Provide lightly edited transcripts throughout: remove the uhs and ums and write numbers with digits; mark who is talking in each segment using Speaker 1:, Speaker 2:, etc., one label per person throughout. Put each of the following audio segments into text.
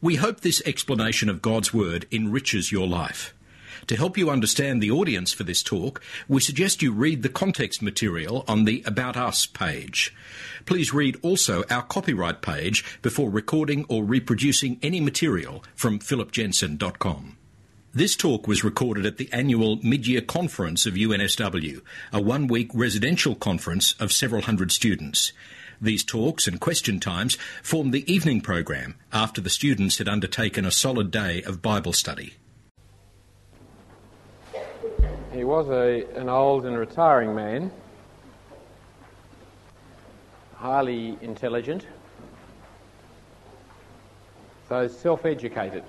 Speaker 1: We hope this explanation of God's Word enriches your life. To help you understand the audience for this talk, we suggest you read the context material on the About Us page. Please read also our copyright page before recording or reproducing any material from philipjensen.com. This talk was recorded at the annual mid-year conference of UNSW, a one-week residential conference of several hundred students. These talks and question times formed the evening program after the students had undertaken a solid day of Bible study.
Speaker 2: He was an old and retiring man, highly intelligent, though self-educated,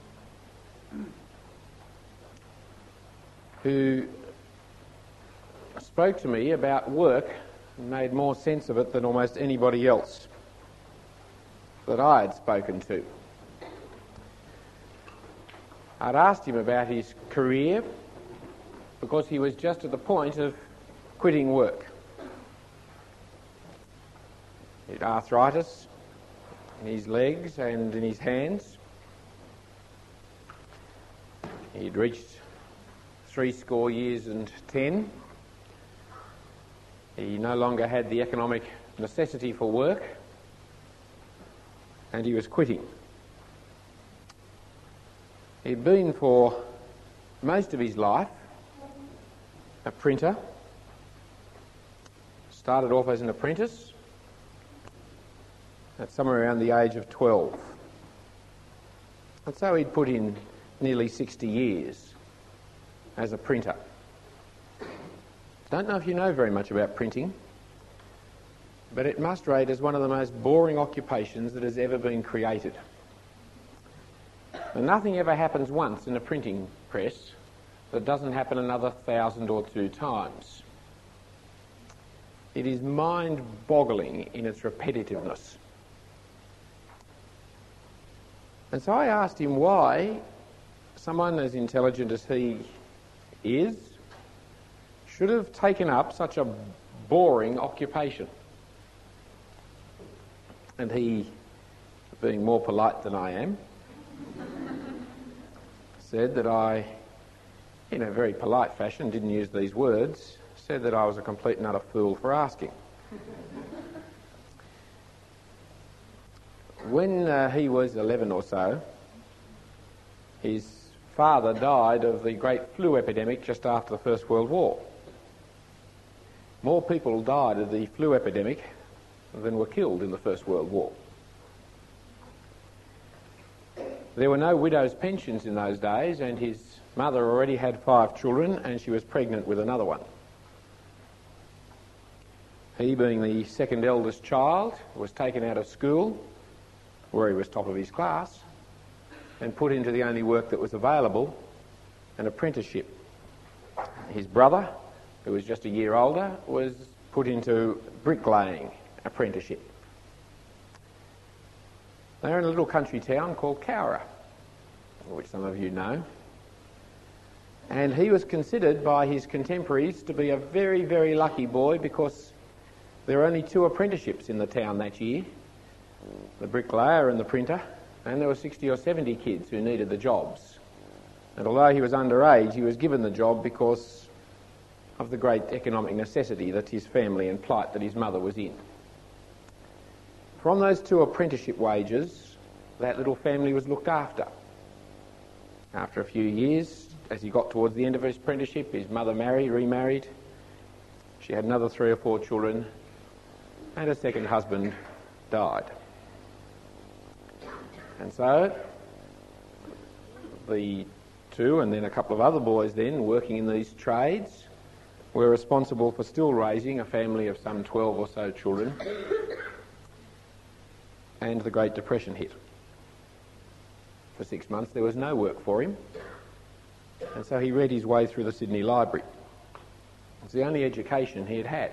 Speaker 2: who spoke to me about work and made more sense of it than almost anybody else that I had spoken to. I'd asked him about his career because he was just at the point of quitting work. He had arthritis in his legs and in his hands. He'd reached 70 years and 10. He no longer had the economic necessity for work, and he was quitting. He'd been for most of his life a printer. Started off as an apprentice at somewhere around the age of 12. And so he'd put in nearly 60 years as a printer. Don't know if you know very much about printing, but it must rate as one of the most boring occupations that has ever been created. And nothing ever happens once in a printing press that doesn't happen another 1,000 or 2 times. It is mind-boggling in its repetitiveness. And so I asked him why someone as intelligent as he is should have taken up such a boring occupation. And he, being more polite than I am, said that I, in a very polite fashion, didn't use these words, said that I was a complete and utter fool for asking. When he was 11 or so, his father died of the great flu epidemic just after the First World War. More people died of the flu epidemic than were killed in the First World War. There were no widow's pensions in those days, and his mother already had 5 children, and she was pregnant with another one. He, being the second eldest child, was taken out of school, where he was top of his class, and put into the only work that was available, an apprenticeship. His brother, who was just a year older, was put into bricklaying apprenticeship. They're in a little country town called Cowra, which some of you know. And he was considered by his contemporaries to be a very, very lucky boy because there were only 2 apprenticeships in the town that year, the bricklayer and the printer, and there were 60 or 70 kids who needed the jobs. And although he was underage, he was given the job because of the great economic necessity that his family and plight that his mother was in. From those 2 apprenticeship wages, that little family was looked after. After a few years, as he got towards the end of his apprenticeship, his mother remarried. She had another 3 or 4 children, and her second husband died. And so the 2 and then a couple of other boys then working in these trades were responsible for still raising a family of some 12 or so children, and the Great Depression hit. For 6 months there was no work for him, and so he read his way through the Sydney Library. It's the only education he had had.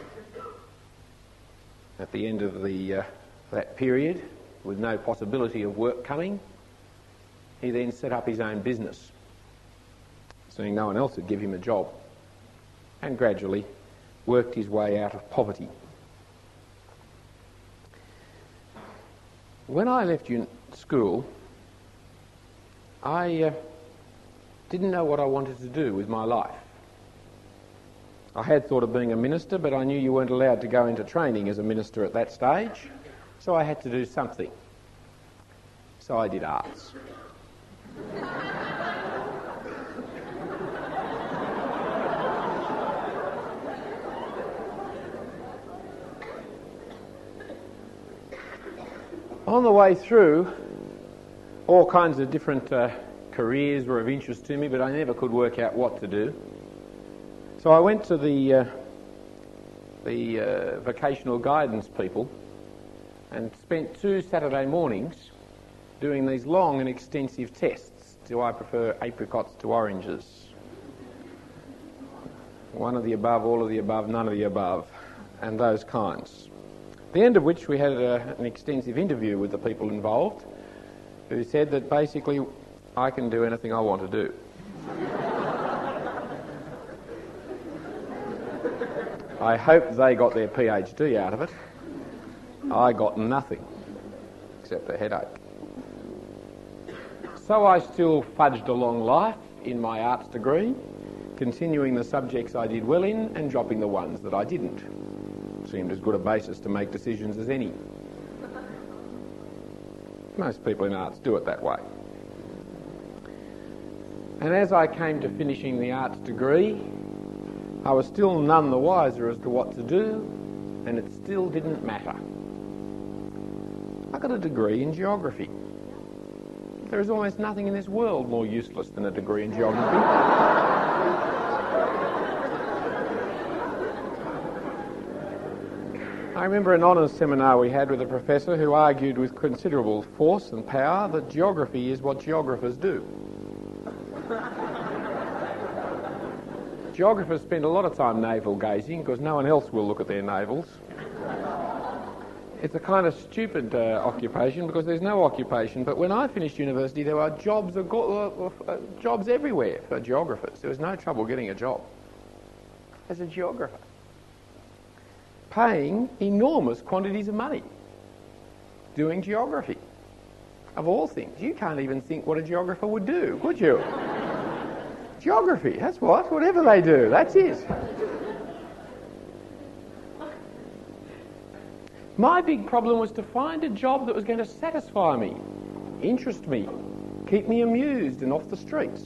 Speaker 2: At the end of that period, with no possibility of work coming, he then set up his own business, seeing no one else would give him a job, and gradually worked his way out of poverty. When I left school, I didn't know what I wanted to do with my life. I had thought of being a minister, but I knew you weren't allowed to go into training as a minister at that stage, so I had to do something. So I did arts. On the way through, all kinds of different careers were of interest to me, but I never could work out what to do. So I went to the vocational guidance people and spent 2 Saturday mornings doing these long and extensive tests. Do I prefer apricots to oranges? One of the above, all of the above, none of the above, and those kinds. At the end of which we had an extensive interview with the people involved, who said that basically I can do anything I want to do. I hope they got their PhD out of it. I got nothing, except a headache. So I still fudged along life in my arts degree, continuing the subjects I did well in and dropping the ones that I didn't. Seemed as good a basis to make decisions as any. Most people in arts do it that way. And as I came to finishing the arts degree, I was still none the wiser as to what to do, and it still didn't matter. I got a degree in geography. There is almost nothing in this world more useless than a degree in geography. I remember an honours seminar we had with a professor who argued with considerable force and power that geography is what geographers do. Geographers spend a lot of time navel gazing because no one else will look at their navels. It's a kind of stupid occupation because there's no occupation, but when I finished university there were jobs everywhere for geographers. There was no trouble getting a job as a geographer, paying enormous quantities of money doing geography. Of all things, you can't even think what a geographer would do, could you? Geography, that's what, whatever they do, that's it. My big problem was to find a job that was going to satisfy me, interest me, keep me amused and off the streets.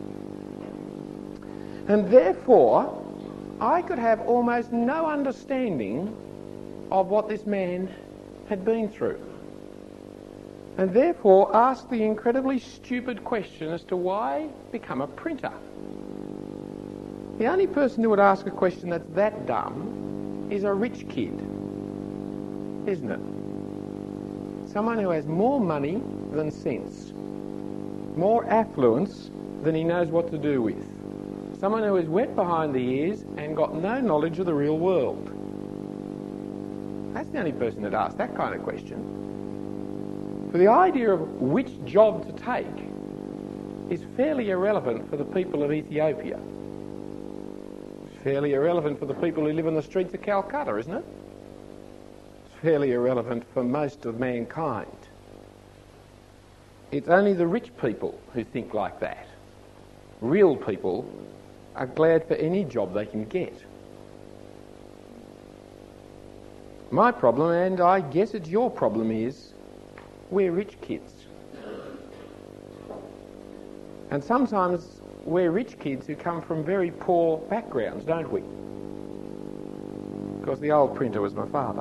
Speaker 2: And therefore, I could have almost no understanding of what this man had been through. And therefore asked the incredibly stupid question as to why become a printer. The only person who would ask a question that's that dumb is a rich kid, isn't it? Someone who has more money than sense, more affluence than he knows what to do with. Someone who is wet behind the ears and got no knowledge of the real world. That's the only person that asks that kind of question. For the idea of which job to take is fairly irrelevant for the people of Ethiopia. It's fairly irrelevant for the people who live in the streets of Calcutta, isn't it? It's fairly irrelevant for most of mankind. It's only the rich people who think like that. Real people are glad for any job they can get. My problem, and I guess it's your problem, is we're rich kids. And sometimes we're rich kids who come from very poor backgrounds, don't we? Because the old printer was my father.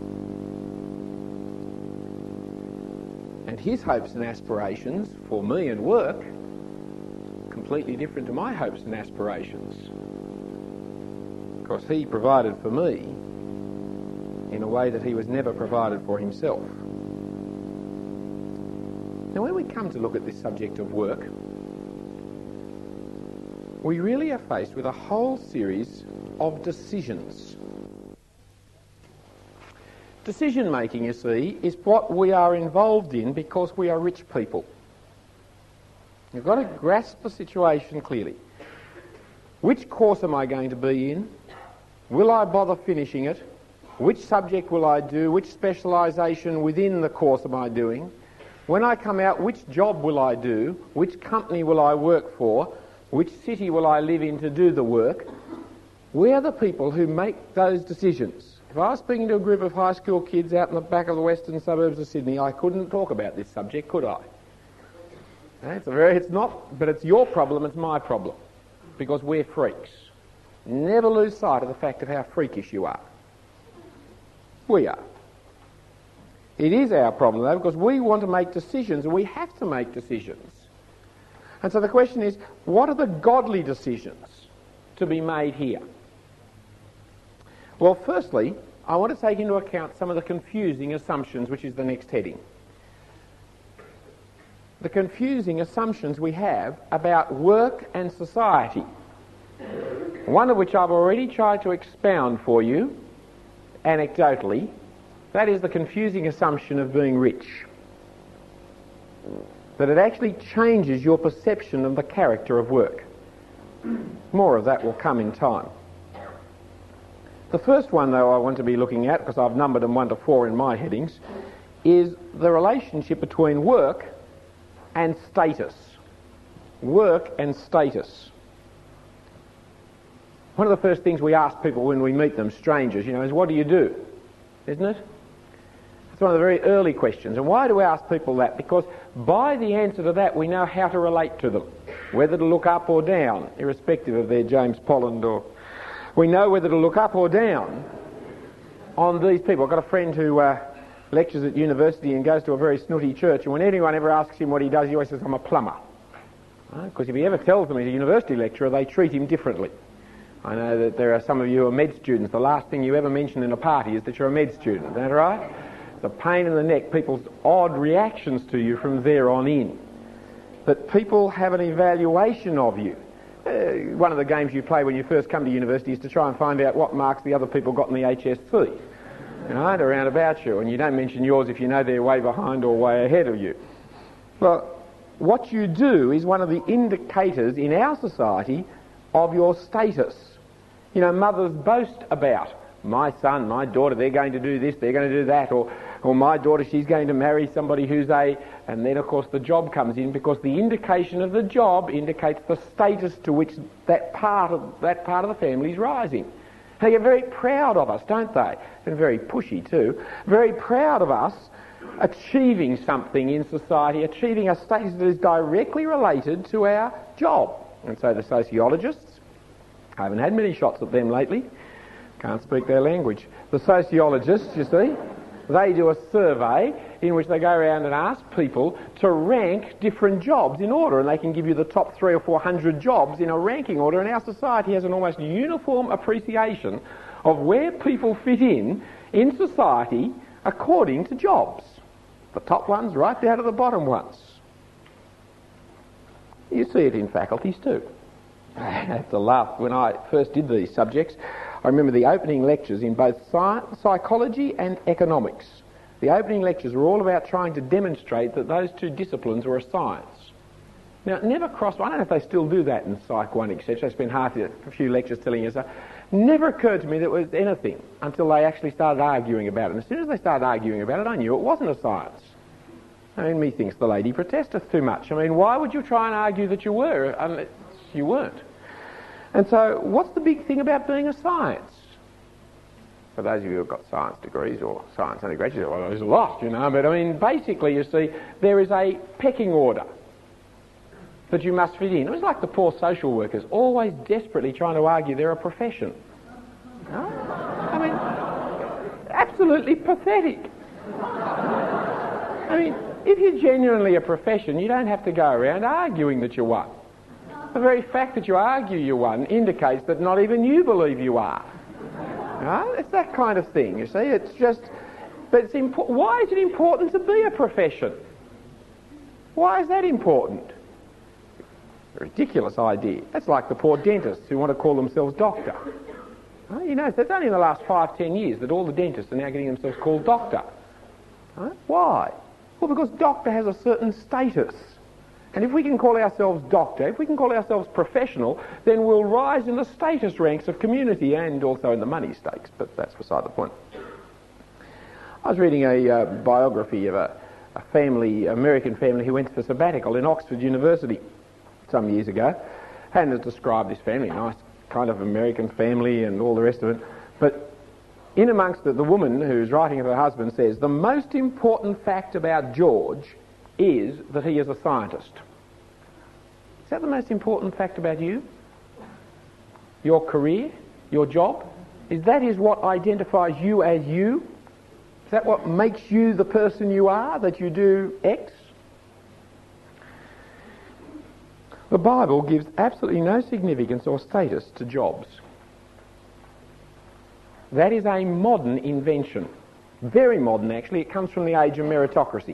Speaker 2: And his hopes and aspirations for me and work completely different to my hopes and aspirations, because he provided for me in a way that he was never provided for himself. Now, when we come to look at this subject of work, we really are faced with a whole series of decisions. Decision making, you see, is what we are involved in because we are rich people. You've got to grasp the situation clearly. Which course am I going to be in? Will I bother finishing it? Which subject will I do? Which specialisation within the course am I doing? When I come out, which job will I do? Which company will I work for? Which city will I live in to do the work? We are the people who make those decisions. If I was speaking to a group of high school kids out in the back of the western suburbs of Sydney, I couldn't talk about this subject, could I? But it's your problem, it's my problem, because we're freaks. Never lose sight of the fact of how freakish you are. We are. It is our problem, though, because we want to make decisions, and we have to make decisions. And so the question is, what are the godly decisions to be made here? Well, firstly, I want to take into account some of the confusing assumptions, which is the next heading. The confusing assumptions we have about work and society, one of which I've already tried to expound for you anecdotally. That is the confusing assumption of being rich. That it actually changes your perception of the character of work. More of that will come in time. The first one, though, I want to be looking at, because I've numbered them 1 to 4 in my headings, is the relationship between work and status. Work and status. One of the first things we ask people when we meet them, strangers, is what do you do? Isn't it? It's one of the very early questions. And why do we ask people that? Because by the answer to that, we know how to relate to them, whether to look up or down, irrespective of their James Polland, or we know whether to look up or down on these people. I've got a friend who lectures at university and goes to a very snooty church, and when anyone ever asks him what he does, he always says, I'm a plumber. Because if he ever tells them he's a university lecturer, they treat him differently. I know that there are some of you who are med students. The last thing you ever mention in a party is that you're a med student. Is that right? It's a pain in the neck, people's odd reactions to you from there on in. That people have an evaluation of you. One of the games you play when you first come to university is to try and find out what marks the other people got in the HSC. Around about you. And you don't mention yours if you know they're way behind or way ahead of you. Well, what you do is one of the indicators in our society of your status. Mothers boast about, my son, my daughter, they're going to do this, they're going to do that, or my daughter, she's going to marry somebody who's and then of course the job comes in, because the indication of the job indicates the status to which that part of the family is rising. They get very proud of us, don't they? And very pushy too. Very proud of us achieving something in society, achieving a status that is directly related to our job. And so the sociologists, I haven't had many shots at them lately, can't speak their language. The sociologists, you see, they do a survey in which they go around and ask people to rank different jobs in order, and they can give you the top 300 or 400 jobs in a ranking order, and our society has an almost uniform appreciation of where people fit in society according to jobs. The top ones right down to the bottom ones. You see it in faculties too. I have to laugh. When I first did these subjects, I remember the opening lectures in both psychology and economics. The opening lectures were all about trying to demonstrate that those two disciplines were a science. Now, it never crossed, I don't know if they still do that in Psych 1, etc. They spend a few lectures telling us that. Never occurred to me that it was anything until they actually started arguing about it. And as soon as they started arguing about it, I knew it wasn't a science. Methinks the lady protesteth too much. Why would you try and argue that you were unless you weren't? And so, what's the big thing about being a science? For those of you who have got science degrees or science undergraduates, well, there's a lot, but basically, you see, there is a pecking order that you must fit in. It was like the poor social workers, always desperately trying to argue they're a profession. Absolutely pathetic. If you're genuinely a profession, you don't have to go around arguing that you're one. The very fact that you argue you're one indicates that not even you believe you are. It's that kind of thing, you see. It's just... But why is it important to be a profession? Why is that important? A ridiculous idea. That's like the poor dentists who want to call themselves doctor. It's only in the last 5-10 years that all the dentists are now getting themselves called doctor. Why? Well, because doctor has a certain status. And if we can call ourselves doctor, if we can call ourselves professional, then we'll rise in the status ranks of community and also in the money stakes, but that's beside the point. I was reading a biography of American family who went for sabbatical in Oxford University some years ago. Hannah described this family, nice kind of American family and all the rest of it. But in amongst it, the woman who's writing of her husband says, the most important fact about George is that he is a scientist. Is that the most important fact about you? Your career? Your job? Is what identifies you as you? Is that what makes you the person you are, that you do X? The Bible gives absolutely no significance or status to jobs. That is a modern invention. Very modern, actually. It comes from the age of meritocracy.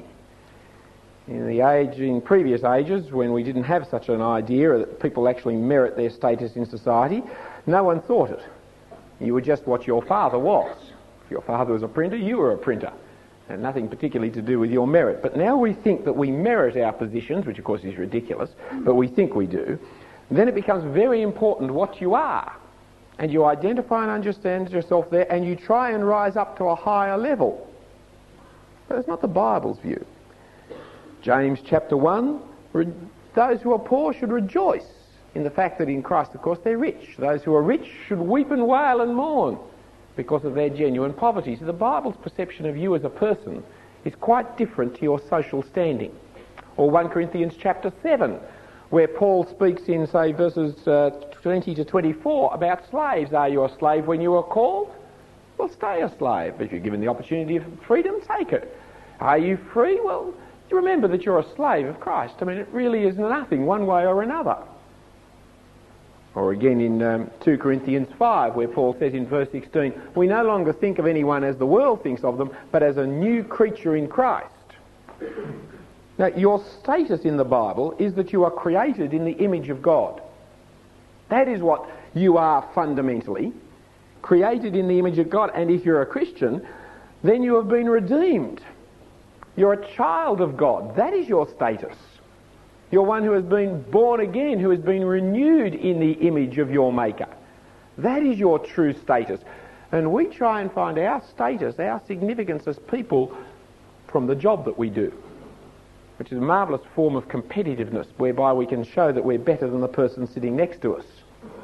Speaker 2: In previous ages, when we didn't have such an idea that people actually merit their status in society, no one thought it. You were just what your father was. If your father was a printer, you were a printer. And nothing particularly to do with your merit. But now we think that we merit our positions, which of course is ridiculous, but we think we do. And then it becomes very important what you are. And you identify and understand yourself there, and you try and rise up to a higher level. But it's not the Bible's view. James chapter 1, those who are poor should rejoice in the fact that in Christ, of course, they're rich. Those who are rich should weep and wail and mourn because of their genuine poverty. So the Bible's perception of you as a person is quite different to your social standing. Or 1 Corinthians chapter 7, where Paul speaks in, say, verses 20 to 24 about slaves. Are you a slave when you are called? Well, stay a slave. If you're given the opportunity of freedom, take it. Are you free? Well, remember that you're a slave of Christ. I mean, it really is nothing one way or another. Or again in 2 Corinthians 5, where Paul says in verse 16, we no longer think of anyone as the world thinks of them, but as a new creature in Christ. Now, your status in the Bible is that you are created in the image of God. That is what you are fundamentally, created in the image of God. And if you're a Christian, then you have been redeemed. You're a child of God. That is your status. You're one who has been born again, who has been renewed in the image of your Maker. That is your true status. And we try and find our status, our significance as people from the job that we do, which is a marvellous form of competitiveness whereby we can show that we're better than the person sitting next to us.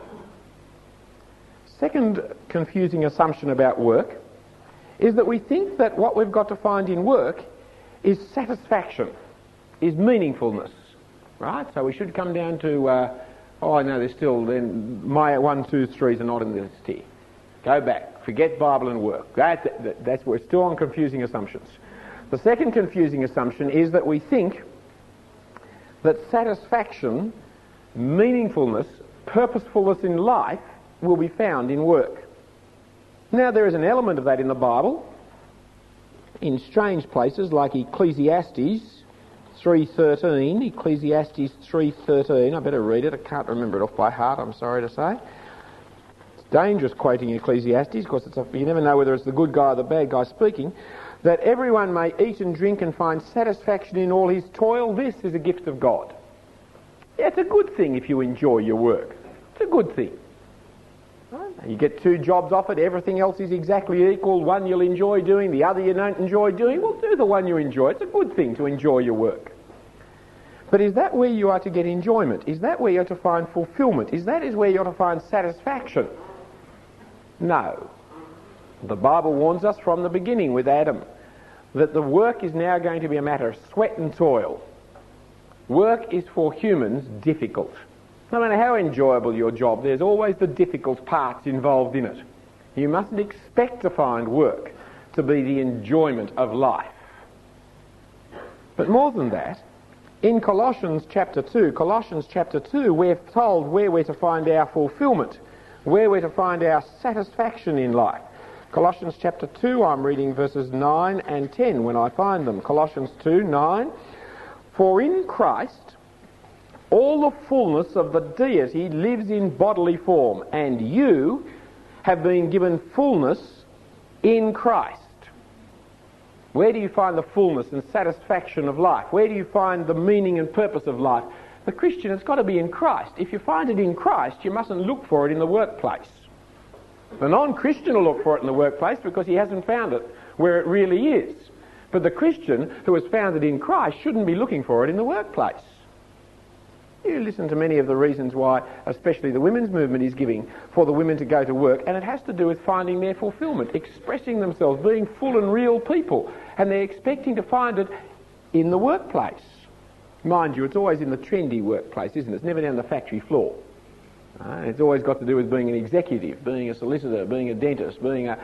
Speaker 2: Second confusing assumption about work is that we think that what we've got to find in work is satisfaction, is meaningfulness, right? So we should come down to, there's still, then my 1, 2, 3s are not in the list here. Go back, forget Bible and work. That's we're still on confusing assumptions. The second confusing assumption is that we think that satisfaction, meaningfulness, purposefulness in life will be found in work. Now, there is an element of that in the Bible, in strange places like Ecclesiastes 3:13. Ecclesiastes 3:13. I better read it. I can't remember it off by heart, I'm sorry to say. It's dangerous quoting Ecclesiastes because you never know whether it's the good guy or the bad guy speaking. That everyone may eat and drink and find satisfaction in all his toil. This is a gift of God. Yeah, it's a good thing if you enjoy your work. It's a good thing. You get 2 jobs offered, everything else is exactly equal. One you'll enjoy doing, the other you don't enjoy doing. Well, do the one you enjoy. It's a good thing to enjoy your work. But is that where you are to get enjoyment? Is that where you're to find fulfillment? Is where you're to find satisfaction? No. The Bible warns us from the beginning with Adam that the work is now going to be a matter of sweat and toil. Work is for humans difficult. No matter how enjoyable your job, there's always the difficult parts involved in it. You mustn't expect to find work to be the enjoyment of life. But more than that, in Colossians chapter 2, we're told where we're to find our fulfillment, where we're to find our satisfaction in life. Colossians chapter 2, I'm reading verses 9 and 10 when I find them. Colossians 2:9. For in Christ all the fullness of the deity lives in bodily form, and you have been given fullness in Christ. Where do you find the fullness and satisfaction of life? Where do you find the meaning and purpose of life? The Christian has got to be in Christ. If you find it in Christ, you mustn't look for it in the workplace. The non-Christian will look for it in the workplace because he hasn't found it where it really is. But the Christian who has found it in Christ shouldn't be looking for it in the workplace. You listen to many of the reasons why, especially the women's movement is giving for the women to go to work, and it has to do with finding their fulfilment, expressing themselves, being full and real people, and they're expecting to find it in the workplace. Mind you, it's always in the trendy workplace, isn't it? It's never down the factory floor. It's always got to do with being an executive, being a solicitor, being a dentist, being a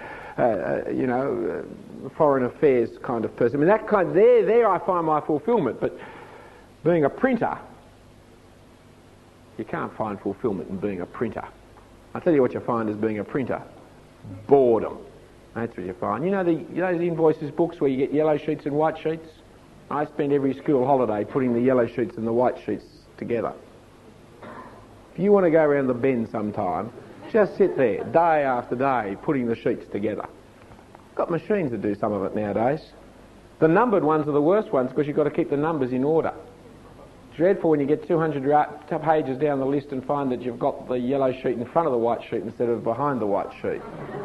Speaker 2: foreign affairs kind of person. I mean, that kind. There I find my fulfilment. But being a printer, you can't find fulfilment in being a printer. I'll tell you what you find as being a printer: boredom. That's what you find. You know those invoices books where you get yellow sheets and white sheets? I spend every school holiday putting the yellow sheets and the white sheets together. If you want to go around the bend sometime, just sit there day after day putting the sheets together. Got machines that do some of it nowadays. The numbered ones are the worst ones because you've got to keep the numbers in order. Dreadful when you get 200 pages down the list and find that you've got the yellow sheet in front of the white sheet instead of behind the white sheet.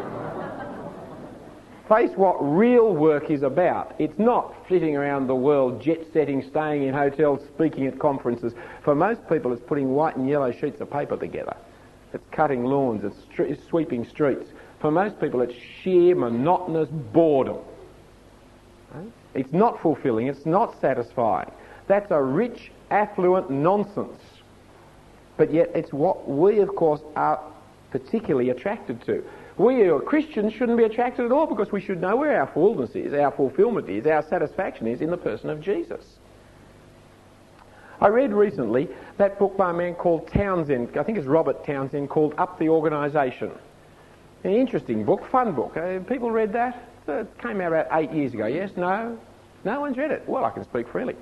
Speaker 2: Face what real work is about. It's not flitting around the world, jet-setting, staying in hotels, speaking at conferences. For most people, it's putting white and yellow sheets of paper together. It's cutting lawns, it's sweeping streets. For most people, it's sheer, monotonous boredom. It's not fulfilling, it's not satisfying. That's a rich, affluent nonsense. But yet it's what we, of course, are particularly attracted to. We as Christians shouldn't be attracted at all because we should know where our fullness is, our fulfilment is, our satisfaction is in the person of Jesus. I read recently that book by a man called Townsend, I think it's Robert Townsend, called Up the Organisation. An interesting book, fun book. People read that? It came out about 8 years ago. Yes? No? No one's read it? Well, I can speak freely.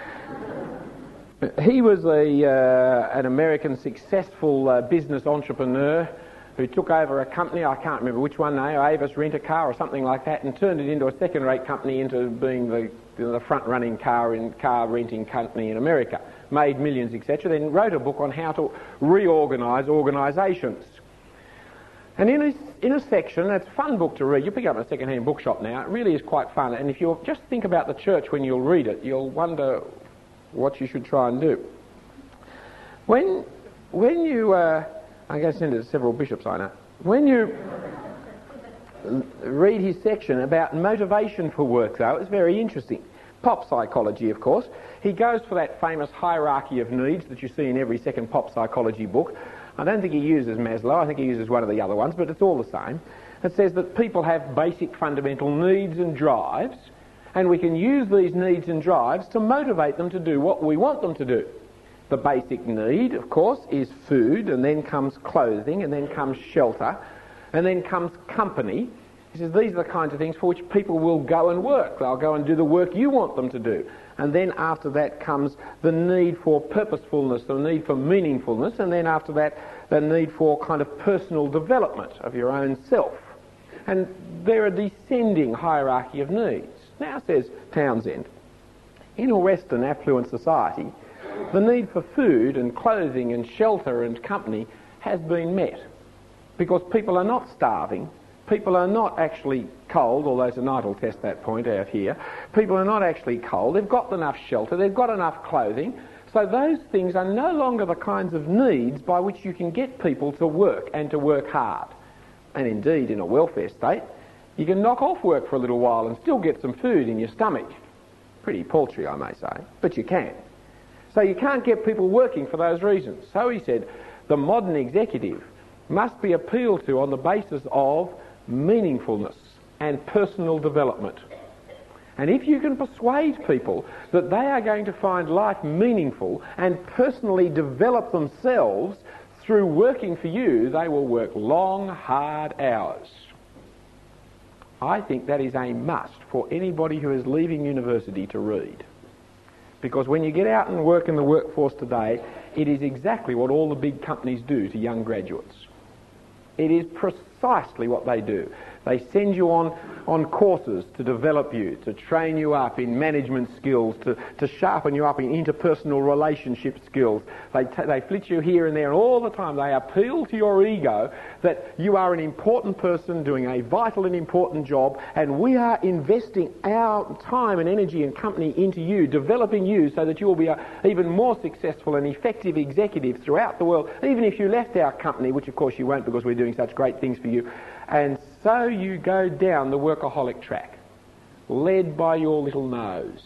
Speaker 2: He was an American successful business entrepreneur who took over a company, I can't remember which one now, Avis Rent-A-Car or something like that, and turned it into a second-rate company into being the front-running car renting company in America. Made millions, etc. Then wrote a book on how to reorganise organisations. And in a section, it's a fun book to read. You pick it up in a second-hand bookshop now. It really is quite fun. And if you just think about the church when you'll read it, you'll wonder what you should try and do. When you... I'm going to send it to several bishops, I know. When you read his section about motivation for work, though, it's very interesting. Pop psychology, of course. He goes for that famous hierarchy of needs that you see in every second pop psychology book. I don't think he uses Maslow. I think he uses one of the other ones, but it's all the same. It says that people have basic fundamental needs and drives, and we can use these needs and drives to motivate them to do what we want them to do. The basic need, of course, is food, and then comes clothing, and then comes shelter, and then comes company. He says these are the kinds of things for which people will go and work. They'll go and do the work you want them to do. And then after that comes the need for purposefulness, the need for meaningfulness, and then after that the need for kind of personal development of your own self. And they're a descending hierarchy of needs. Now, says Townsend, in a Western affluent society, the need for food and clothing and shelter and company has been met because people are not starving, people are not actually cold, although tonight will test that point out here. People are not actually cold, they've got enough shelter, they've got enough clothing, so those things are no longer the kinds of needs by which you can get people to work and to work hard. And indeed, in a welfare state, you can knock off work for a little while and still get some food in your stomach. Pretty paltry, I may say, but you can. So you can't get people working for those reasons. So he said, the modern executive must be appealed to on the basis of meaningfulness and personal development. And if you can persuade people that they are going to find life meaningful and personally develop themselves through working for you, they will work long, hard hours. I think that is a must for anybody who is leaving university to read. Because when you get out and work in the workforce today, it is exactly what all the big companies do to young graduates. It is precisely precisely what they do. They send you on courses to develop you, to train you up in management skills, to sharpen you up in interpersonal relationship skills. They flit you here and there, and all the time they appeal to your ego that you are an important person doing a vital and important job, and we are investing our time and energy and company into you, developing you so that you will be an even more successful and effective executive throughout the world, even if you left our company, which of course you won't because we're doing such great things for you. And so you go down the workaholic track, led by your little nose,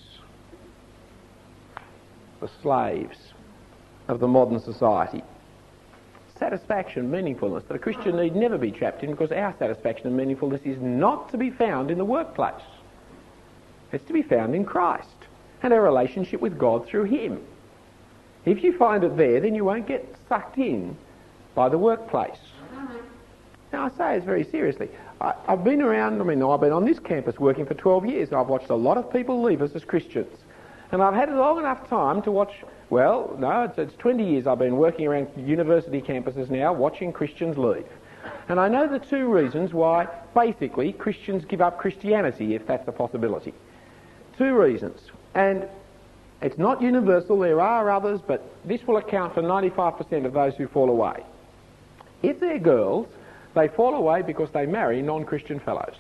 Speaker 2: the slaves of the modern society. Satisfaction, meaningfulness that a Christian need never be trapped in, because our satisfaction and meaningfulness is not to be found in the workplace. It's to be found in Christ and our relationship with God through Him. If you find it there, then you won't get sucked in by the workplace. Now, I say it very seriously. I've been around, I've been on this campus working for 12 years. I've watched a lot of people leave us as Christians. And I've had a long enough time to watch, it's 20 years I've been working around university campuses now, watching Christians leave. And I know the two reasons why, basically, Christians give up Christianity, if that's a possibility. Two reasons. And it's not universal, there are others, but this will account for 95% of those who fall away. If they're girls, they fall away because they marry non-Christian fellows.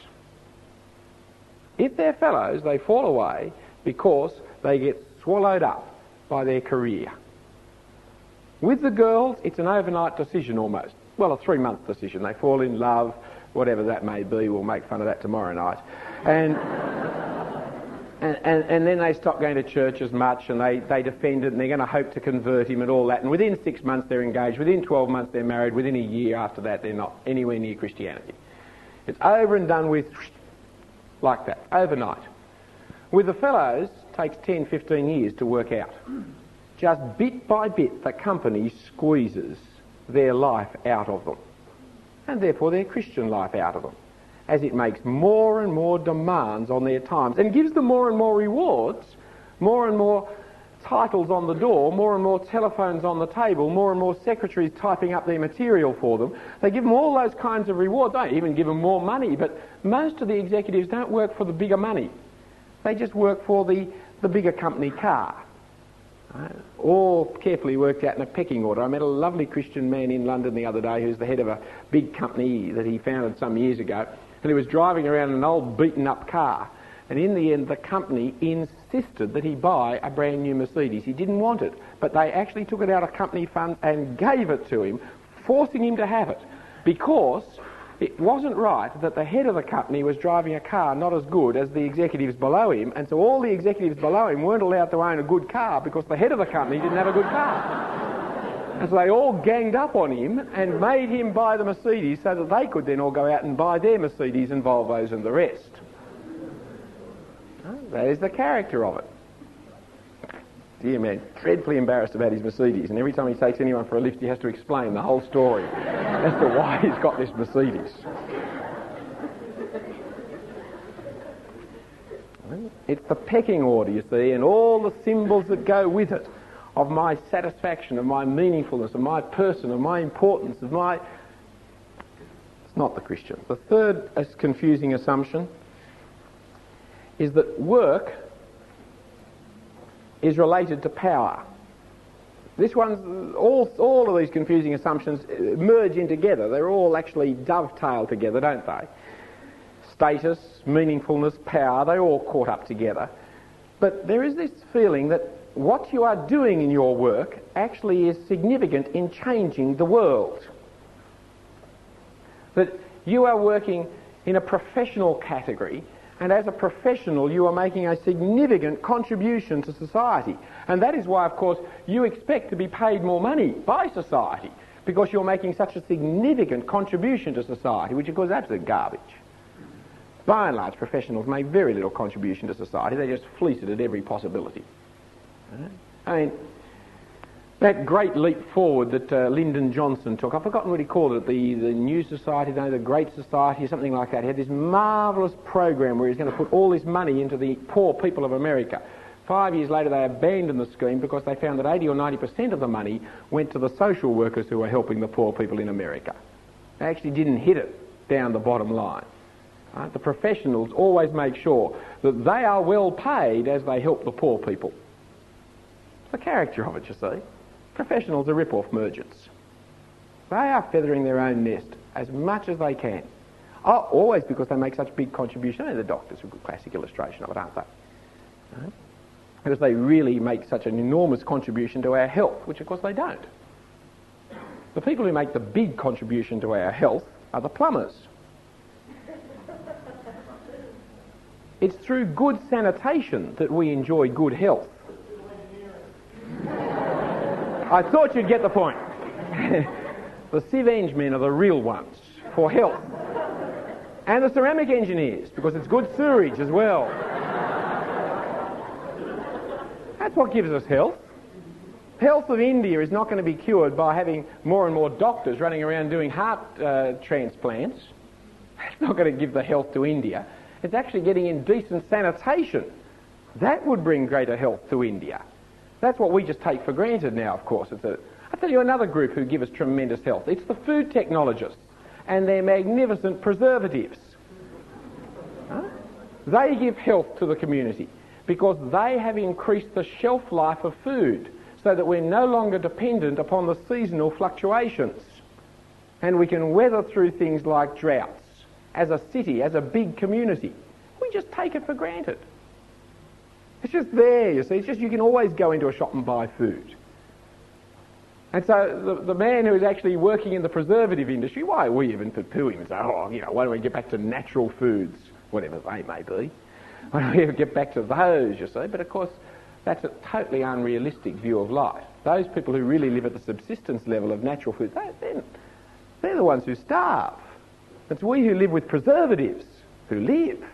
Speaker 2: If they're fellows, they fall away because they get swallowed up by their career. With the girls, it's an overnight decision almost. Well, a 3-month decision. They fall in love, whatever that may be. We'll make fun of that tomorrow night. And then they stop going to church as much, and they defend it, and they're going to hope to convert him and all that. And within 6 months they're engaged. Within 12 months they're married. Within a year after that they're not anywhere near Christianity. It's over and done with like that, overnight. With the fellows, it takes 10, 15 years to work out. Just bit by bit the company squeezes their life out of them, and therefore their Christian life out of them, as it makes more and more demands on their times and gives them more and more rewards, more and more titles on the door, more and more telephones on the table, more and more secretaries typing up their material for them. They give them all those kinds of rewards. They even give them more money, but most of the executives don't work for the bigger money. They just work for the bigger company car. All carefully worked out in a pecking order. I met a lovely Christian man in London the other day who's the head of a big company that he founded some years ago. And he was driving around in an old beaten-up car. And in the end, the company insisted that he buy a brand new Mercedes. He didn't want it, but they actually took it out of company funds and gave it to him, forcing him to have it, because it wasn't right that the head of the company was driving a car not as good as the executives below him, and so all the executives below him weren't allowed to own a good car because the head of the company didn't have a good car. And so they all ganged up on him and made him buy the Mercedes so that they could then all go out and buy their Mercedes and Volvos and the rest. That is the character of it. Dear man, dreadfully embarrassed about his Mercedes, and every time he takes anyone for a lift he has to explain the whole story as to why he's got this Mercedes. It's the pecking order, you see, and all the symbols that go with it, of my satisfaction, of my meaningfulness, of my person, of my importance, of my... It's not the Christian. The third confusing assumption is that work is related to power. This one's... all of these confusing assumptions merge in together. They're all actually dovetail together, don't they? Status, meaningfulness, power, they're all caught up together. But there is this feeling that what you are doing in your work actually is significant in changing the world. That you are working in a professional category, and as a professional you are making a significant contribution to society. And that is why, of course, you expect to be paid more money by society, because you're making such a significant contribution to society, which of course is absolute garbage. By and large, professionals make very little contribution to society. They just fleece it at every possibility. I mean, that great leap forward that Lyndon Johnson took, I've forgotten what he called it, the New Society, the Great Society, or something like that. He had this marvellous program where he was going to put all this money into the poor people of America. 5 years later they abandoned the scheme because they found that 80 or 90% of the money went to the social workers who were helping the poor people in America. They actually didn't hit it down the bottom line. The professionals always make sure that they are well paid as they help the poor people. It's the character of it, you see. Professionals are rip-off merchants. They are feathering their own nest as much as they can. Always because they make such big contributions. The doctors are a good classic illustration of it, aren't they? Because they really make such an enormous contribution to our health, which of course they don't. The people who make the big contribution to our health are the plumbers. It's through good sanitation that we enjoy good health. I thought you'd get the point. The sieve eng men are the real ones for health. And the ceramic engineers, because it's good sewerage as well. That's what gives us health. Health of India is not going to be cured by having more and more doctors running around doing heart transplants. It's not going to give the health to India. It's actually getting in decent sanitation. That would bring greater health to India. That's what we just take for granted now, of course. I'll tell you another group who give us tremendous health. It's the food technologists and their magnificent preservatives. They give health to the community because they have increased the shelf life of food so that we're no longer dependent upon the seasonal fluctuations. And we can weather through things like droughts. As a city, as a big community, we just take it for granted. It's just there, you see. It's just you can always go into a shop and buy food. And so the man who is actually working in the preservative industry, why we even poo-poo him and say, why don't we get back to natural foods, whatever they may be. Why don't we ever get back to those, you see? But of course, that's a totally unrealistic view of life. Those people who really live at the subsistence level of natural food, they're the ones who starve. It's we who live with preservatives who live.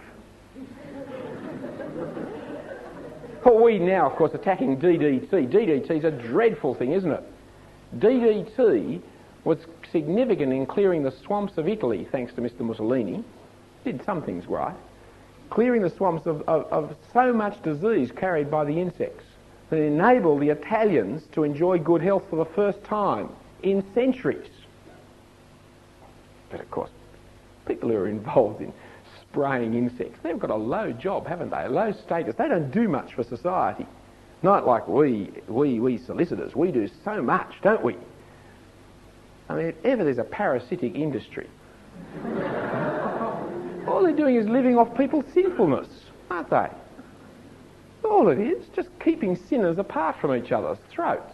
Speaker 2: Well, we now, of course, attacking DDT. DDT is a dreadful thing, isn't it? DDT was significant in clearing the swamps of Italy, thanks to Mr. Mussolini. Did some things right. Clearing the swamps of so much disease carried by the insects that enabled the Italians to enjoy good health for the first time in centuries. But of course, people who are involved in spraying insects, they've got a low job, haven't they? A low status. They don't do much for society. Not like we solicitors. We do so much, don't we? I mean, if ever there's a parasitic industry, all they're doing is living off people's sinfulness, aren't they? All it is, just keeping sinners apart from each other's throats.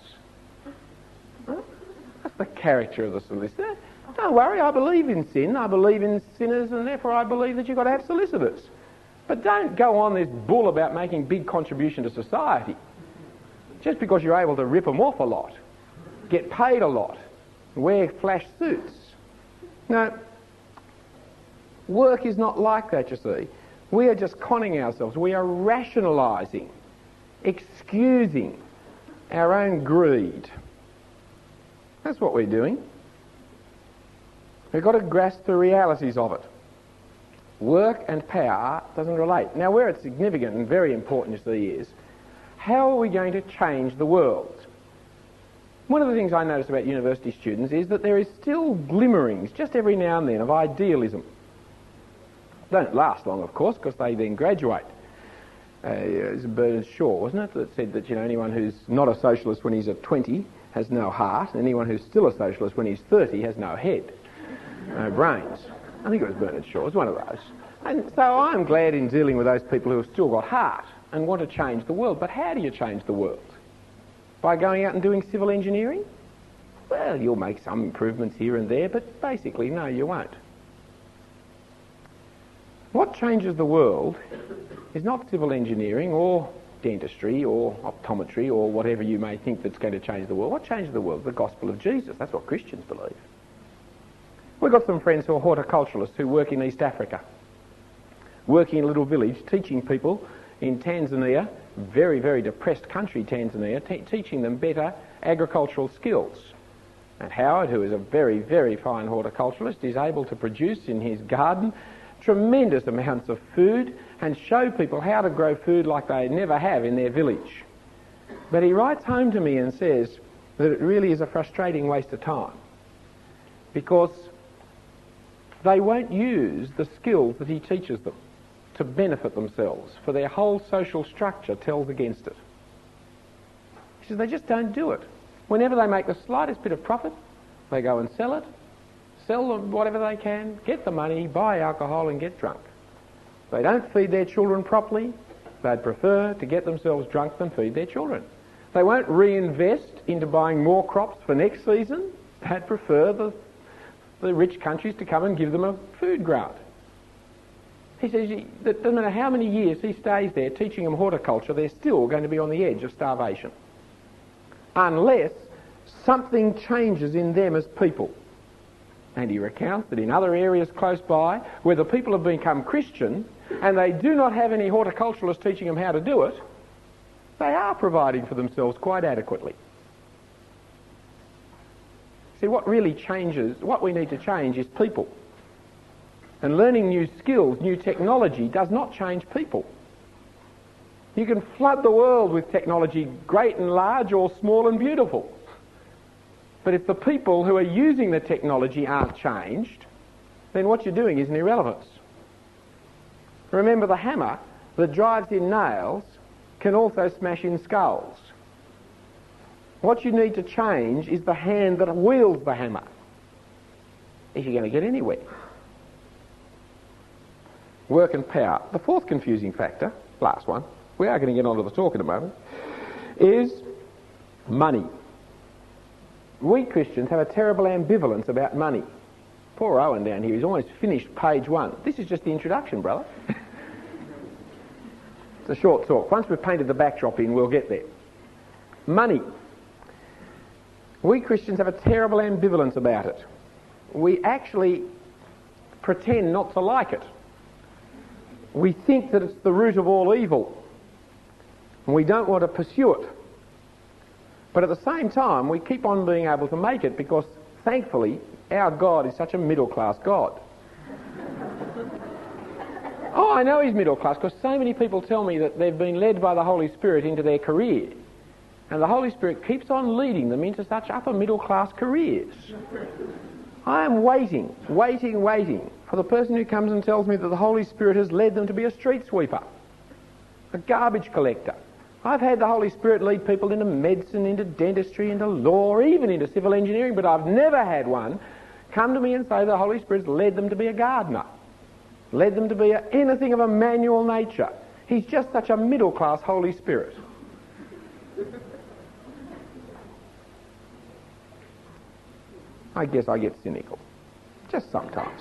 Speaker 2: That's the character of the solicitor. Don't worry, I believe in sin, I believe in sinners, and therefore I believe that you've got to have solicitors. But don't go on this bull about making big contribution to society just because you're able to rip them off a lot, get paid a lot, wear flash suits. No, work is not like that, you see. We are just conning ourselves. We are rationalising, excusing our own greed. That's what we're doing. We've got to grasp the realities of it. Work and power doesn't relate. Now, where it's significant and very important, you see, is how are we going to change the world? One of the things I notice about university students is that there is still glimmerings, just every now and then, of idealism. Don't last long, of course, because they then graduate. It was Bernard Shaw, wasn't it, that said that anyone who's not a socialist when he's at 20 has no heart, and anyone who's still a socialist when he's 30 has no head. No brains. I think it was Bernard Shaw. It was one of those. And so I'm glad in dealing with those people who have still got heart and want to change the world. But how do you change the world? By going out and doing civil engineering? Well, you'll make some improvements here and there, but basically, no, you won't. What changes the world is not civil engineering or dentistry or optometry or whatever you may think that's going to change the world. What changes the world? The gospel of Jesus. That's what Christians believe. We've got some friends who are horticulturalists who work in East Africa, working in a little village, teaching people in Tanzania, very, very depressed country Tanzania, teaching them better agricultural skills. And Howard, who is a very, very fine horticulturalist, is able to produce in his garden tremendous amounts of food and show people how to grow food like they never have in their village. But he writes home to me and says that it really is a frustrating waste of time because they won't use the skills that he teaches them to benefit themselves, for their whole social structure tells against it. He says they just don't do it. Whenever they make the slightest bit of profit, they go and sell it, sell them whatever they can, get the money, buy alcohol and get drunk. They don't feed their children properly. They'd prefer to get themselves drunk than feed their children. They won't reinvest into buying more crops for next season. They'd prefer the rich countries to come and give them a food grant. He says that no matter how many years he stays there teaching them horticulture, they're still going to be on the edge of starvation. Unless something changes in them as people. And he recounts that in other areas close by, where the people have become Christian, and they do not have any horticulturalists teaching them how to do it, they are providing for themselves quite adequately. See, what really changes, what we need to change is people. And learning new skills, new technology, does not change people. You can flood the world with technology, great and large or small and beautiful. But if the people who are using the technology aren't changed, then what you're doing is an irrelevance. Remember, the hammer that drives in nails can also smash in skulls. What you need to change is the hand that wields the hammer if you're going to get anywhere. Work and power. The fourth confusing factor, last one, we are going to get on to the talk in a moment, is money. We Christians have a terrible ambivalence about money. Poor Owen down here, he's almost finished page 1. This is just the introduction, brother. It's a short talk. Once we've painted the backdrop in, we'll get there. Money. We Christians have a terrible ambivalence about it. We actually pretend not to like it. We think that it's the root of all evil, and we don't want to pursue it. But at the same time, we keep on being able to make it because, thankfully, our God is such a middle-class God. Oh, I know he's middle-class because so many people tell me that they've been led by the Holy Spirit into their career, and the Holy Spirit keeps on leading them into such upper middle-class careers. I am waiting for the person who comes and tells me that the Holy Spirit has led them to be a street sweeper, a garbage collector. I've had the Holy Spirit lead people into medicine, into dentistry, into law, even into civil engineering, but I've never had one come to me and say the Holy Spirit's led them to be a gardener, led them to be anything of a manual nature. He's just such a middle-class Holy Spirit. I guess I get cynical. Just sometimes.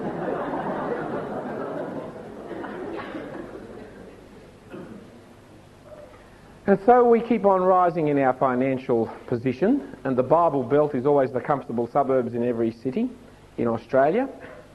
Speaker 2: And so we keep on rising in our financial position, and the Bible Belt is always the comfortable suburbs in every city in Australia.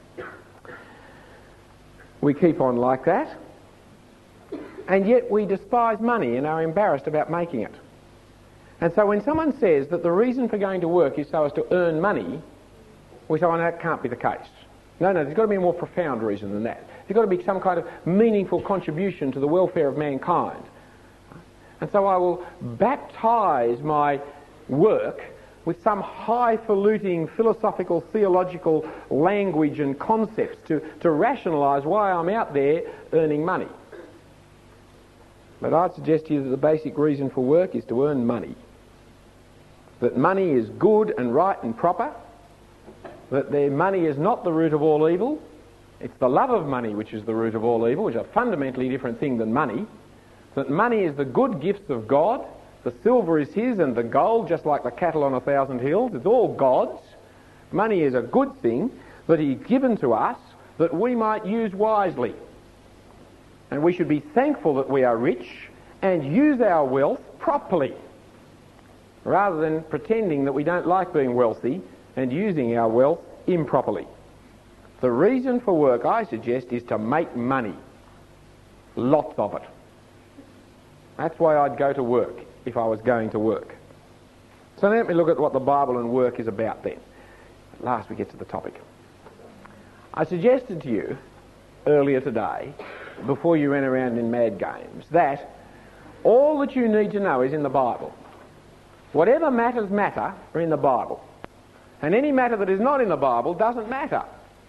Speaker 2: We keep on like that, and yet we despise money and are embarrassed about making it. And so when someone says that the reason for going to work is so as to earn money, we say, oh, no, that can't be the case. No, there's got to be a more profound reason than that. There's got to be some kind of meaningful contribution to the welfare of mankind. And so I will baptise my work with some highfalutin philosophical, theological language and concepts to rationalise why I'm out there earning money. But I'd suggest to you that the basic reason for work is to earn money. That money is good and right and proper. That their money is not the root of all evil. It's the love of money which is the root of all evil, which is a fundamentally different thing than money. That money is the good gifts of God. The silver is his and the gold, just like the cattle on 1,000 hills. It's all God's. Money is a good thing that he's given to us that we might use wisely. And we should be thankful that we are rich and use our wealth properly, rather than pretending that we don't like being wealthy and using our wealth improperly. The reason for work, I suggest, is to make money. Lots of it. That's why I'd go to work if I was going to work. So let me look at what the Bible and work is about then. At last we get to the topic. I suggested to you earlier today, before you ran around in mad games, that all that you need to know is in the Bible. Whatever matter are in the Bible. And any matter that is not in the Bible doesn't matter.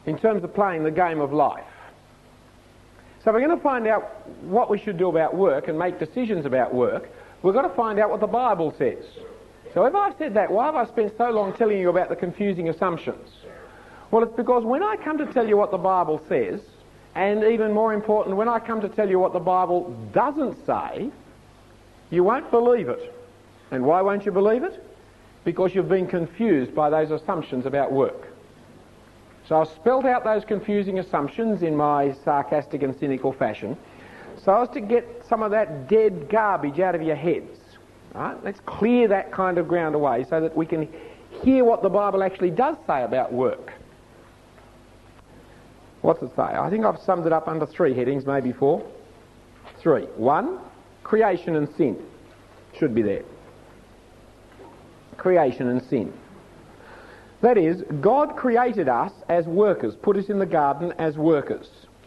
Speaker 2: in terms of playing the game of life. So if we're going to find out what we should do about work and make decisions about work, we've got to find out what the Bible says. So if I've said that, why have I spent so long telling you about the confusing assumptions? Well, it's because when I come to tell you what the Bible says, and even more important, when I come to tell you what the Bible doesn't say, you won't believe it. And why won't you believe it? Because you've been confused by those assumptions about work. So I've spelt out those confusing assumptions in my sarcastic and cynical fashion so as to get some of that dead garbage out of your heads. Right? Let's clear that kind of ground away so that we can hear what the Bible actually does say about work. What's it say? I think I've summed it up under 3 headings, maybe 4. 3. 1, creation and sin. Should be there. Creation and sin. That is, God created us as workers, put us in the garden as workers.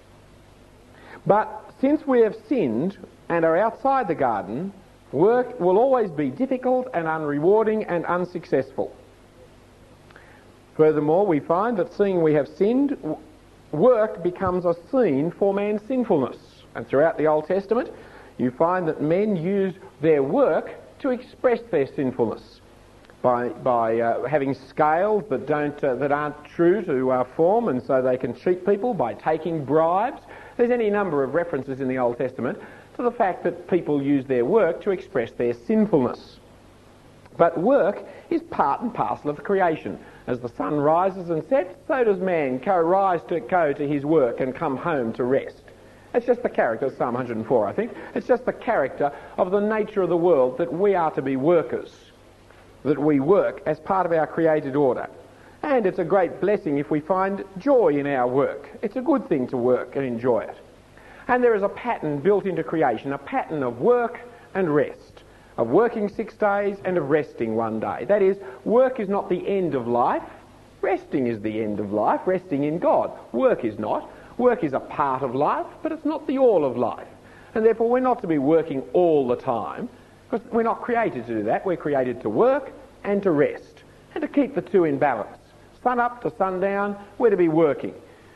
Speaker 2: But since we have sinned and are outside the garden, work will always be difficult and unrewarding and unsuccessful. Furthermore, we find that seeing we have sinned, work becomes a scene for man's sinfulness. And throughout the Old Testament, you find that men use their work to express their sinfulness. By having scales that aren't true to form, and so they can cheat people by taking bribes. There's any number of references in the Old Testament to the fact that people use their work to express their sinfulness. But work is part and parcel of creation. As the sun rises and sets, so does man go to his work and come home to rest. It's just the character of Psalm 104, I think. It's just the character of the nature of the world that we are to be workers, that we work as part of our created order. And it's a great blessing if we find joy in our work. It's a good thing to work and enjoy it. And there is a pattern built into creation, a pattern of work and rest, of working 6 days and of resting 1 day. That is, work is not the end of life. Resting is the end of life, resting in God. Work is not. Work is a part of life, but it's not the all of life. And therefore we're not to be working all the time, because we're not created to do that. We're created to work and to rest, and to keep the two in balance. Sun up to sundown, we're to be working.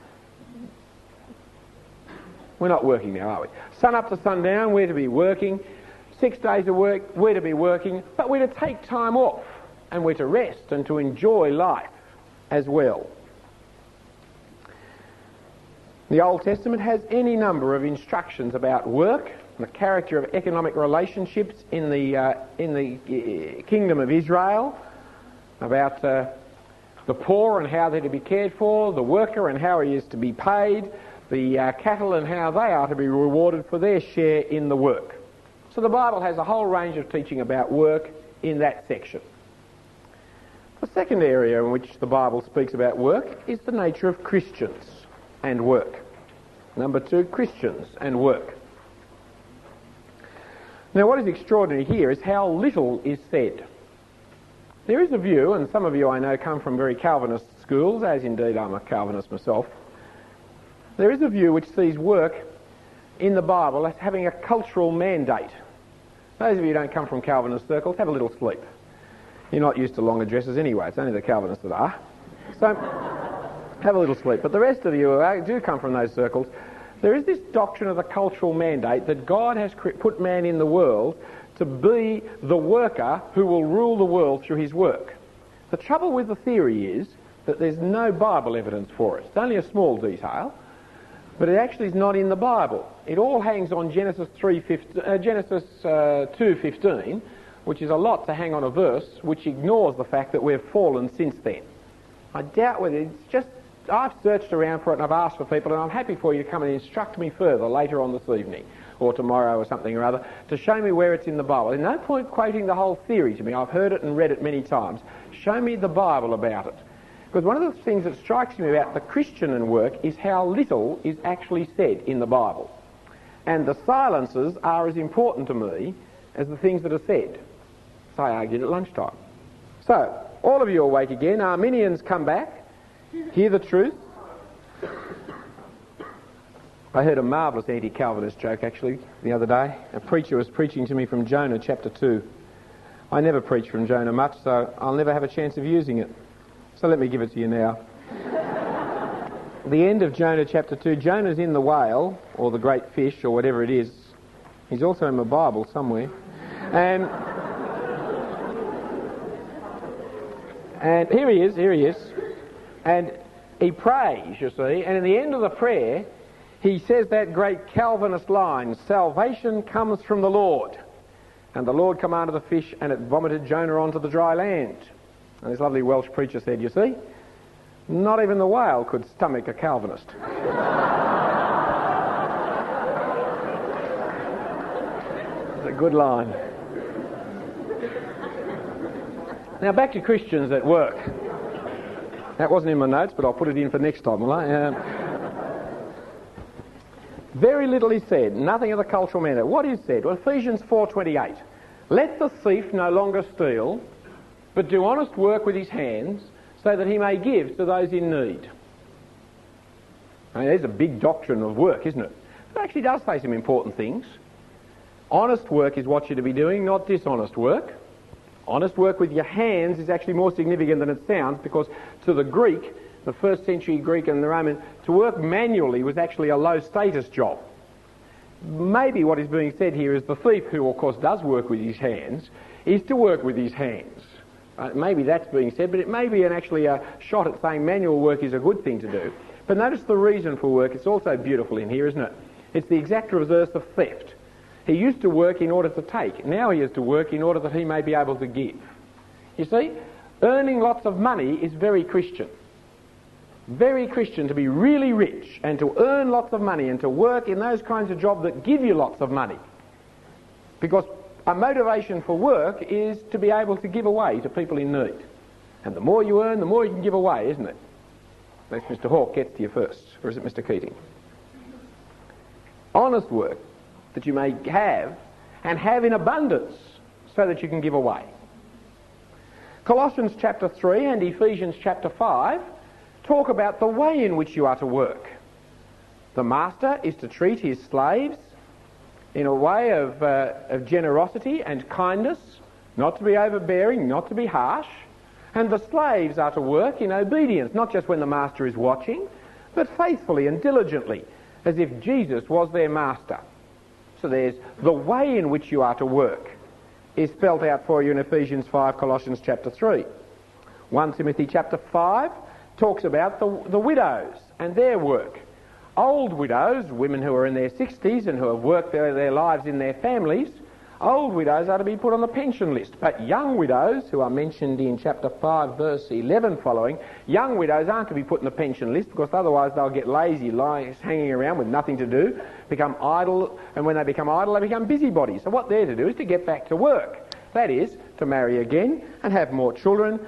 Speaker 2: We're not working now, are we? Sun up to sundown, we're to be working. 6 days of work, we're to be working, but we're to take time off, and we're to rest and to enjoy life as well. The Old Testament has any number of instructions about work, the character of economic relationships in the kingdom of Israel, about the poor and how they're to be cared for, the worker and how he is to be paid, the cattle and how they are to be rewarded for their share in the work. So the Bible has a whole range of teaching about work in that section. The second area in which the Bible speaks about work is the nature of Christians and work. Number 2, Christians and work. Now, what is extraordinary here is how little is said. There is a view, and some of you I know come from very Calvinist schools, as indeed I'm a Calvinist myself. There is a view which sees work in the Bible as having a cultural mandate. Those of you who don't come from Calvinist circles, have a little sleep. You're not used to long addresses anyway, it's only the Calvinists that are. So, have a little sleep. But the rest of you who do come from those circles, there is this doctrine of the cultural mandate that God has put man in the world to be the worker who will rule the world through his work. The trouble with the theory is that there's no Bible evidence for it. It's only a small detail, but it actually is not in the Bible. It all hangs on Genesis 2:15, which is a lot to hang on a verse which ignores the fact that we've fallen since then. I doubt whether it's just... I've searched around for it and I've asked for people, and I'm happy for you to come and instruct me further later on this evening or tomorrow or something or other to show me where it's in the Bible. There's no point quoting the whole theory to me. I've heard it and read it many times. Show me the Bible about it. Because one of the things that strikes me about the Christian and work is how little is actually said in the Bible. And the silences are as important to me as the things that are said. So I argued at lunchtime. So, all of you awake again. Arminians, come back. Hear the truth. I heard a marvellous anti-Calvinist joke actually the other day. A preacher was preaching to me from Jonah chapter 2. I never preach from Jonah much, so I'll never have a chance of using it. So let me give it to you now. the end of Jonah chapter 2. Jonah's in the whale, or the great fish, or whatever it is. He's also in my Bible somewhere. And here he is. And he prays, you see, and in the end of the prayer, he says that great Calvinist line, salvation comes from the Lord. And the Lord commanded the fish, and it vomited Jonah onto the dry land. And this lovely Welsh preacher said, you see, not even the whale could stomach a Calvinist. It's a good line. Now back to Christians at work. That wasn't in my notes, but I'll put it in for next time, will I? Very little is said, nothing of the cultural matter. What is said? Well, Ephesians 4:28. Let the thief no longer steal, but do honest work with his hands, so that he may give to those in need. I mean, there's a big doctrine of work, isn't it? It actually does say some important things. Honest work is what you're to be doing, not dishonest work. Honest work with your hands is actually more significant than it sounds, because to the Greek, the first century Greek and the Roman, to work manually was actually a low status job. Maybe what is being said here is the thief, who of course does work with his hands, is to work with his hands. Maybe that's being said, but it may be actually a shot at saying manual work is a good thing to do. But notice the reason for work. It's also beautiful in here, isn't it? It's the exact reverse of theft. He used to work in order to take. Now he is to work in order that he may be able to give. You see, earning lots of money is very Christian. Very Christian to be really rich and to earn lots of money and to work in those kinds of jobs that give you lots of money. Because a motivation for work is to be able to give away to people in need. And the more you earn, the more you can give away, isn't it? Unless Mr. Hawke gets to you first, or is it Mr. Keating? Honest work that you may have, and have in abundance, so that you can give away. Colossians chapter 3 and Ephesians chapter 5 talk about the way in which you are to work. The master is to treat his slaves in a way of generosity and kindness, not to be overbearing, not to be harsh. And the slaves are to work in obedience, not just when the master is watching, but faithfully and diligently, as if Jesus was their master. So there's the way in which you are to work is spelt out for you in Ephesians 5, Colossians chapter 3. 1 Timothy chapter 5 talks about the widows and their work. Old widows, women who are in their 60s and who have worked their lives in their families, old widows are to be put on the pension list. But young widows, who are mentioned in chapter 5, verse 11 following, young widows aren't to be put on the pension list, because otherwise they'll get lazy, hanging around with nothing to do, become idle, and when they become idle, they become busybodies. So what they're to do is to get back to work. That is, to marry again and have more children.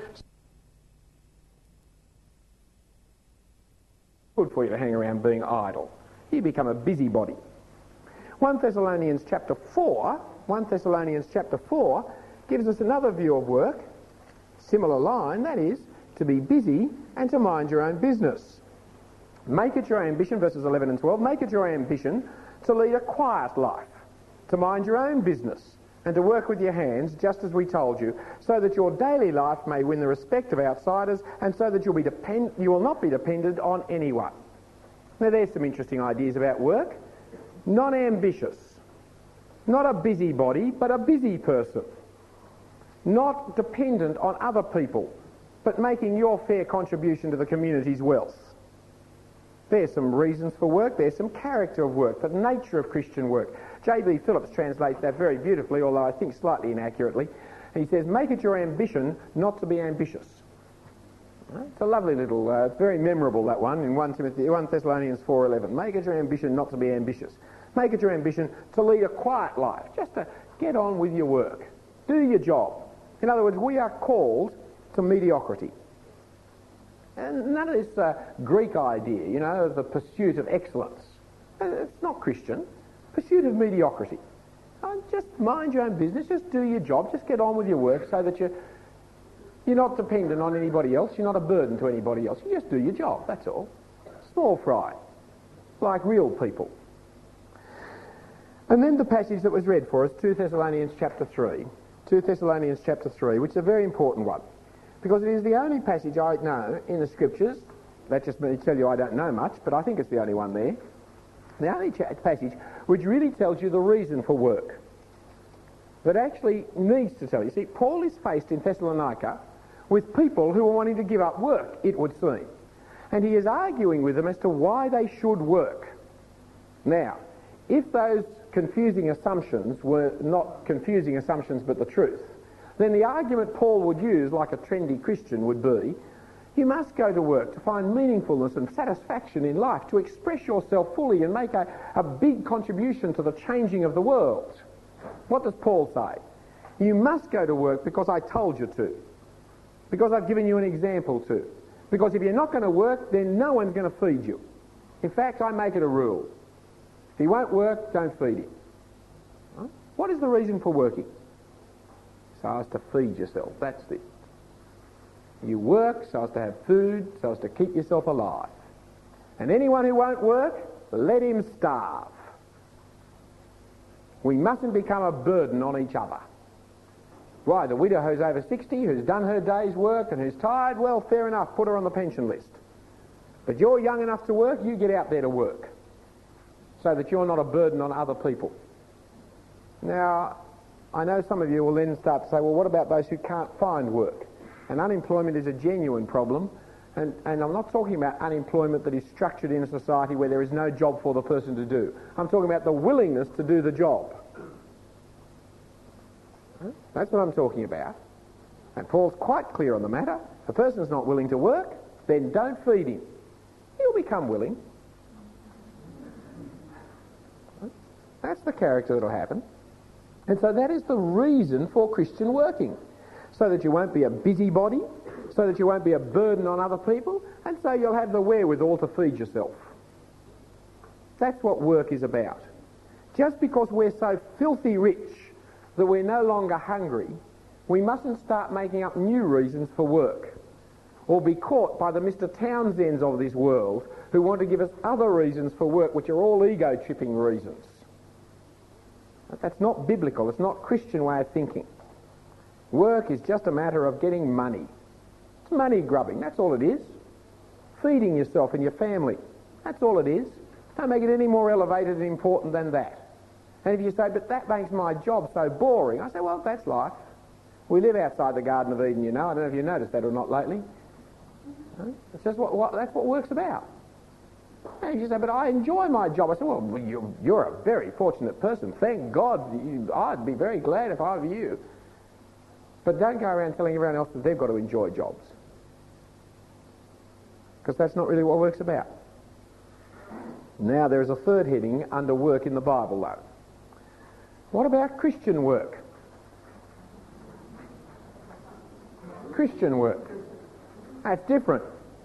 Speaker 2: Good for you to hang around being idle. You become a busybody. 1 Thessalonians chapter 4 gives us another view of work, similar line, that is, to be busy and to mind your own business. Make it your ambition, verses 11 and 12, make it your ambition to lead a quiet life, to mind your own business, and to work with your hands, just as we told you, so that your daily life may win the respect of outsiders, and so that you will not be dependent on anyone. Now there's some interesting ideas about work. Not ambitious, not a busybody, but a busy person. Not dependent on other people, but making your fair contribution to the community's wealth. There's some reasons for work, there's some character of work, the nature of Christian work. J.B. Phillips translates that very beautifully, although I think slightly inaccurately. He says, make it your ambition not to be ambitious. It's a lovely little, it's very memorable, that one, in 1 Thessalonians 4:11. Make it your ambition not to be ambitious. Make it your ambition to lead a quiet life, just to get on with your work. Do your job. In other words, we are called to mediocrity. And none of this Greek idea, of the pursuit of excellence. It's not Christian. Pursuit of mediocrity. Just mind your own business, just do your job, just get on with your work so that you're not dependent on anybody else, you're not a burden to anybody else. You just do your job, that's all. Small fry, like real people. And then the passage that was read for us, 2 Thessalonians chapter 3. 2 Thessalonians chapter 3, which is a very important one, because it is the only passage I know in the Scriptures That just may tell you I don't know much, but I think it's the only one there. The only passage which really tells you the reason for work. That actually needs to tell you. See, Paul is faced in Thessalonica with people who are wanting to give up work, it would seem. And he is arguing with them as to why they should work. Now, if those confusing assumptions were not confusing assumptions but the truth, then the argument Paul would use, like a trendy Christian, would be, you must go to work to find meaningfulness and satisfaction in life, to express yourself fully and make a big contribution to the changing of the world. What does Paul say? You must go to work because I told you to, because I've given you an example to, because if you're not going to work, then no one's going to feed you. In fact, I make it a rule. If he won't work, don't feed him. Right? What is the reason for working? So as to feed yourself, that's it. You work so as to have food, so as to keep yourself alive. And anyone who won't work, let him starve. We mustn't become a burden on each other. Why, the widow who's over 60, who's done her day's work and who's tired, well, fair enough, put her on the pension list. But you're young enough to work, you get out there to work, so that you're not a burden on other people. Now, I know some of you will then start to say, well, what about those who can't find work? And unemployment is a genuine problem, and I'm not talking about unemployment that is structured in a society where there is no job for the person to do. I'm talking about the willingness to do the job. That's what I'm talking about. And Paul's quite clear on the matter. If a person's not willing to work, then don't feed him. He'll become willing. That's the character that'll happen. And so that is the reason for Christian working. So that you won't be a busybody, so that you won't be a burden on other people, and so you'll have the wherewithal to feed yourself. That's what work is about. Just because we're so filthy rich that we're no longer hungry, we mustn't start making up new reasons for work, or be caught by the Mr. Townsends of this world who want to give us other reasons for work which are all ego-tripping reasons. That's not biblical. It's not Christian way of thinking. Work is just a matter of getting money. It's money grubbing, that's all it is. Feeding yourself and your family, that's all it is. Don't make it any more elevated and important than that. And if you say, but that makes my job so boring, I say, well, that's life. We live outside the Garden of Eden, you know. I don't know if you've noticed that or not lately. It's just that's what work's about. And you say, but I enjoy my job. I say, well, you're a very fortunate person. Thank God. I'd be very glad if I were you. But don't go around telling everyone else that they've got to enjoy jobs. Because that's not really what work's about. Now there is a third heading under work in the Bible, though. What about Christian work? Christian work. That's different.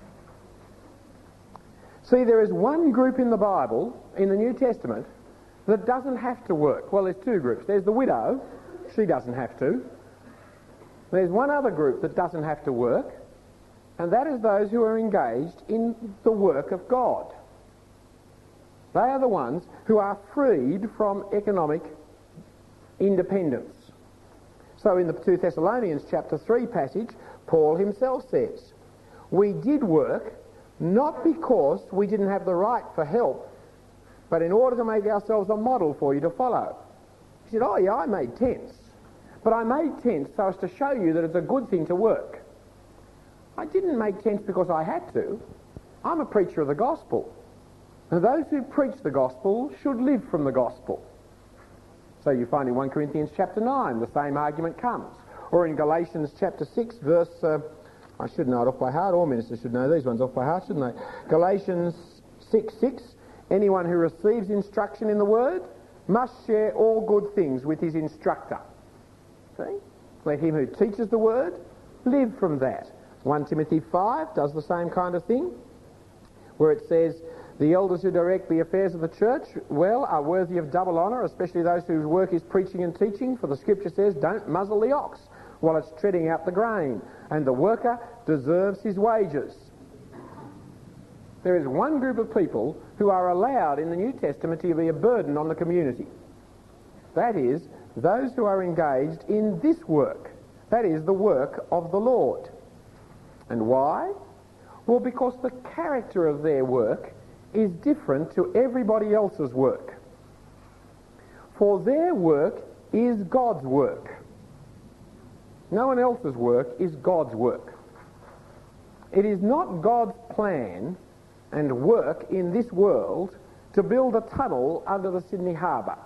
Speaker 2: See, there is one group in the Bible, in the New Testament, that doesn't have to work. Well, there's two groups. There's the widow. She doesn't have to. There's one other group that doesn't have to work, and that is those who are engaged in the work of God. They are the ones who are freed from economic independence. So in the 2 Thessalonians chapter 3 passage, Paul himself says, we did work not because we didn't have the right for help, but in order to make ourselves a model for you to follow. He said, oh yeah, I made tents. But I made tents so as to show you that it's a good thing to work. I didn't make tents because I had to. I'm a preacher of the gospel. And those who preach the gospel should live from the gospel. So you find in 1 Corinthians chapter 9 the same argument comes. Or in Galatians chapter 6 verse... I should know it off by heart. All ministers should know these ones off by heart, shouldn't they? Galatians 6:6. Anyone who receives instruction in the word must share all good things with his instructor. See? Let him who teaches the word live from that. 1 Timothy 5 does the same kind of thing, where it says, the elders who direct the affairs of the church, well, are worthy of double honour, especially those whose work is preaching and teaching, for the scripture says, don't muzzle the ox while it's treading out the grain, and the worker deserves his wages. There is one group of people who are allowed in the New Testament to be a burden on the community. That is, those who are engaged in this work. That is, the work of the Lord. And why? Well, because the character of their work is different to everybody else's work. For their work is God's work. No one else's work is God's work. It is not God's plan and work in this world to build a tunnel under the Sydney Harbour.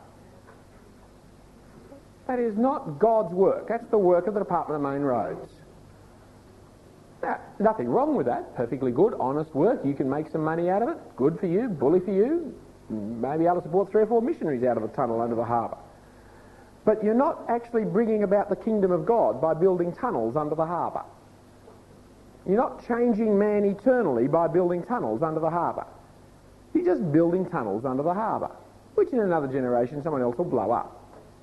Speaker 2: That is not God's work. That's the work of the Department of Main Roads. Now, nothing wrong with that. Perfectly good, honest work. You can make some money out of it. Good for you, bully for you. Maybe able to support 3 or 4 missionaries out of a tunnel under the harbour. But you're not actually bringing about the kingdom of God by building tunnels under the harbour. You're not changing man eternally by building tunnels under the harbour. You're just building tunnels under the harbour, which in another generation someone else will blow up.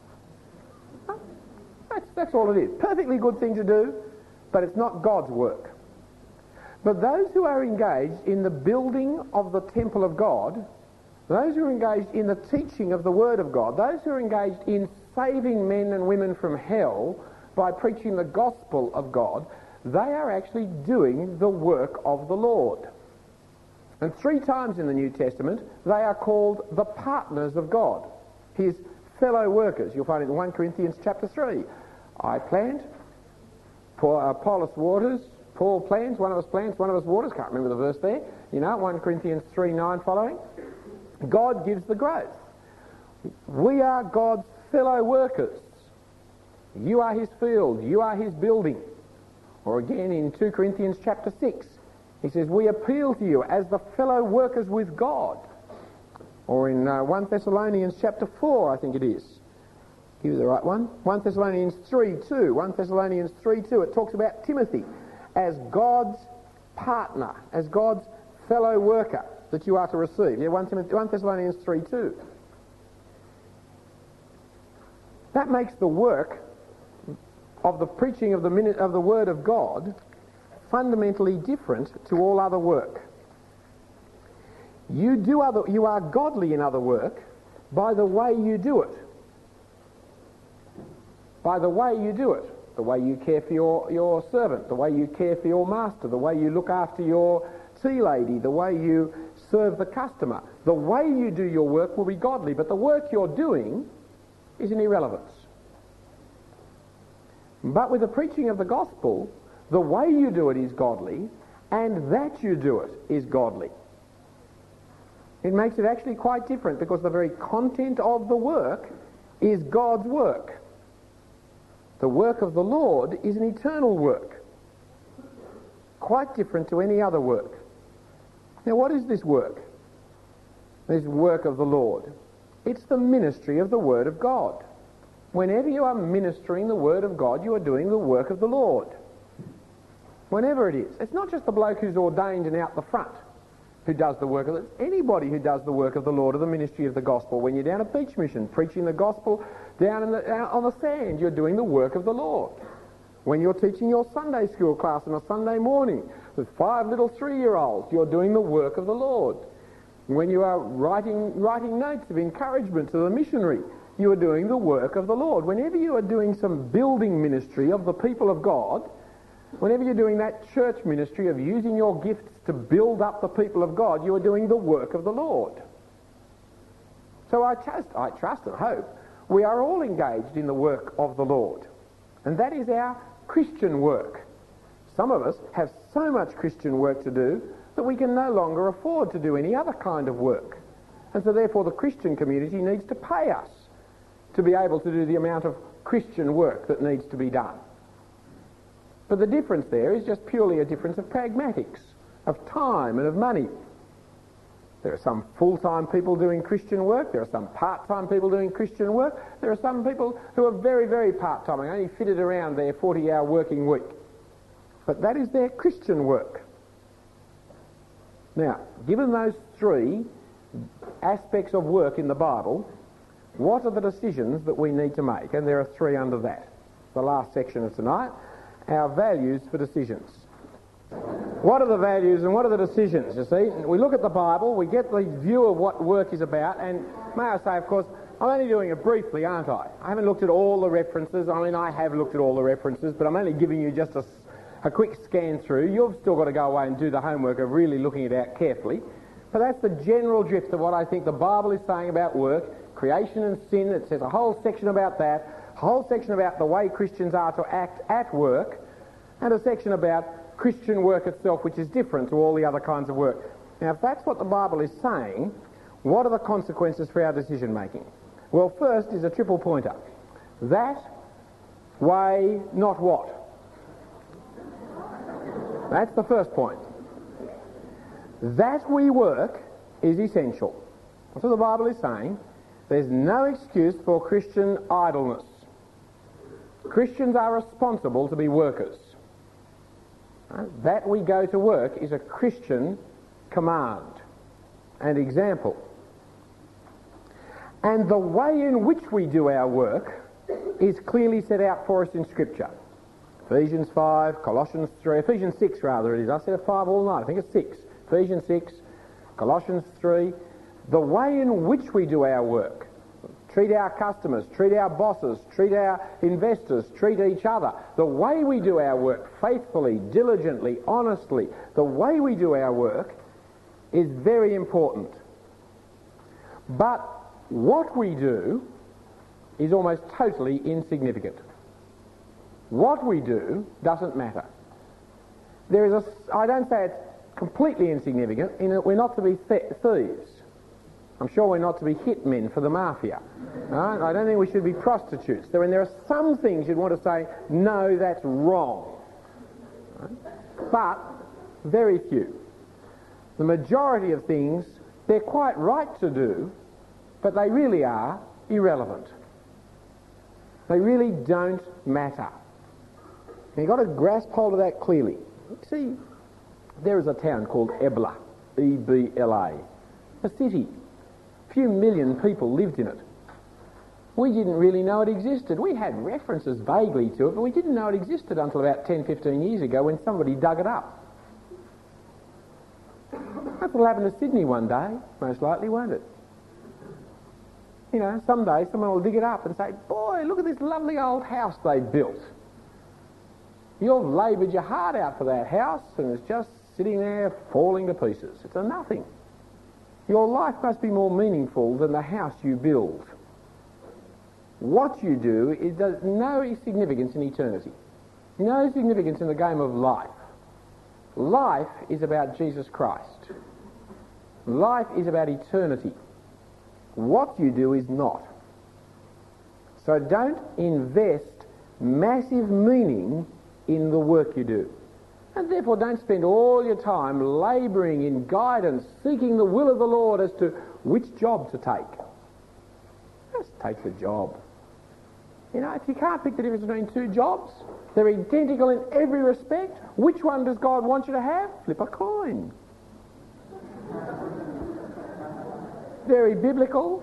Speaker 2: That's all it is. Perfectly good thing to do, but it's not God's work. But those who are engaged in the building of the temple of God, those who are engaged in the teaching of the Word of God, those who are engaged in saving men and women from hell by preaching the gospel of God, they are actually doing the work of the Lord. And 3 times in the New Testament, they are called the partners of God, his fellow workers. You'll find it in 1 Corinthians chapter 3. I plant, Apollos waters, Paul plants, one of us waters, can't remember the verse there. You know, 1 Corinthians 3:9 following. God gives the growth. We are God's fellow workers. You are his field, you are his building. Or again in 2 Corinthians chapter 6, he says, we appeal to you as the fellow workers with God. Or in 1 Thessalonians chapter 4, I think it is. Give you the right one. 1 Thessalonians 3:2. 1 Thessalonians 3:2. It talks about Timothy as God's partner, as God's fellow worker that you are to receive. Yeah, 1 Thessalonians 3:2. That makes the work of the preaching of the Word of God fundamentally different to all other work. You are godly in other work by the way you do it. By the way you do it. The way you care for your servant, the way you care for your master, the way you look after your tea lady, the way you serve the customer. The way you do your work will be godly, but the work you're doing is an irrelevance. But with the preaching of the gospel, the way you do it is godly, and that you do it is godly. It makes it actually quite different because the very content of the work is God's work. The work of the Lord is an eternal work, quite different to any other work. Now, what is this work? This work of the Lord. It's the ministry of the Word of God. Whenever you are ministering the Word of God, you are doing the work of the Lord. Whenever it is. It's not just the bloke who's ordained and out the front who does the work of it. It's anybody who does the work of the Lord or the ministry of the gospel. When you're down at Beach Mission preaching the gospel down on the sand, you're doing the work of the Lord. When you're teaching your Sunday school class on a Sunday morning with 5 little 3-year-olds, you're doing the work of the Lord. When you are writing notes of encouragement to the missionary, you are doing the work of the Lord. Whenever you are doing some building ministry of the people of God, whenever you're doing that church ministry of using your gifts to build up the people of God, you are doing the work of the Lord. So I trust and hope we are all engaged in the work of the Lord. And that is our Christian work. Some of us have so much Christian work to do that we can no longer afford to do any other kind of work. And so therefore the Christian community needs to pay us to be able to do the amount of Christian work that needs to be done. But the difference there is just purely a difference of pragmatics, of time and of money. There are some full-time people doing Christian work, there are some part-time people doing Christian work, there are some people who are very, very part-time and only fitted around their 40-hour working week. But that is their Christian work. Now, given those 3 aspects of work in the Bible, what are the decisions that we need to make? And there are 3 under that. The last section of tonight, our values for decisions. What are the values and what are the decisions? You see, we look at the Bible, we get the view of what work is about, and may I say, of course, I'm only doing it briefly, aren't I? I haven't looked at all the references. I mean, I have looked at all the references, but I'm only giving you just a quick scan through. You've still got to go away and do the homework of really looking it out carefully. But that's the general drift of what I think the Bible is saying about work, creation and sin. It says a whole section about that, a whole section about the way Christians are to act at work, and a section about Christian work itself, which is different to all the other kinds of work. Now, if that's what the Bible is saying, what are the consequences for our decision making? Well, first is a triple pointer. That way, not what? That's the first point. That we work is essential. That's what the Bible is saying. There's no excuse for Christian idleness. Christians are responsible to be workers. That we go to work is a Christian command and example. And the way in which we do our work is clearly set out for us in Scripture. Ephesians 5, Colossians 3, Ephesians 6 rather it is. I said 5 all night, I think it's 6. Ephesians 6, Colossians 3. The way in which we do our work, treat our customers, treat our bosses, treat our investors, treat each other. The way we do our work faithfully, diligently, honestly, the way we do our work is very important. But what we do is almost totally insignificant. What we do doesn't matter. I don't say it's completely insignificant in that we're not to be thieves. I'm sure we're not to be hitmen for the mafia. Right? I don't think we should be prostitutes. There are some things you'd want to say, no, that's wrong. Right? But very few. The majority of things, they're quite right to do, but they really are irrelevant. They really don't matter. And you've got to grasp hold of that clearly. See, there is a town called Ebla, E-B-L-A, a city. A few million people lived in it. We didn't really know it existed. We had references vaguely to it, but we didn't know it existed until about 10, 15 years ago when somebody dug it up. That's what'll happen to Sydney one day, most likely, won't it? You know, someday someone will dig it up and say, boy, look at this lovely old house they built. You've laboured your heart out for that house and it's just sitting there falling to pieces. It's a nothing. Your life must be more meaningful than the house you build. What you do is has no significance in eternity. No significance in the game of life. Life is about Jesus Christ. Life is about eternity. What you do is not. So don't invest massive meaning in the work you do. And therefore don't spend all your time labouring in guidance, seeking the will of the Lord as to which job to take. Just take the job. You know, if you can't pick the difference between two jobs, they're identical in every respect, which one does God want you to have? Flip a coin. Very biblical.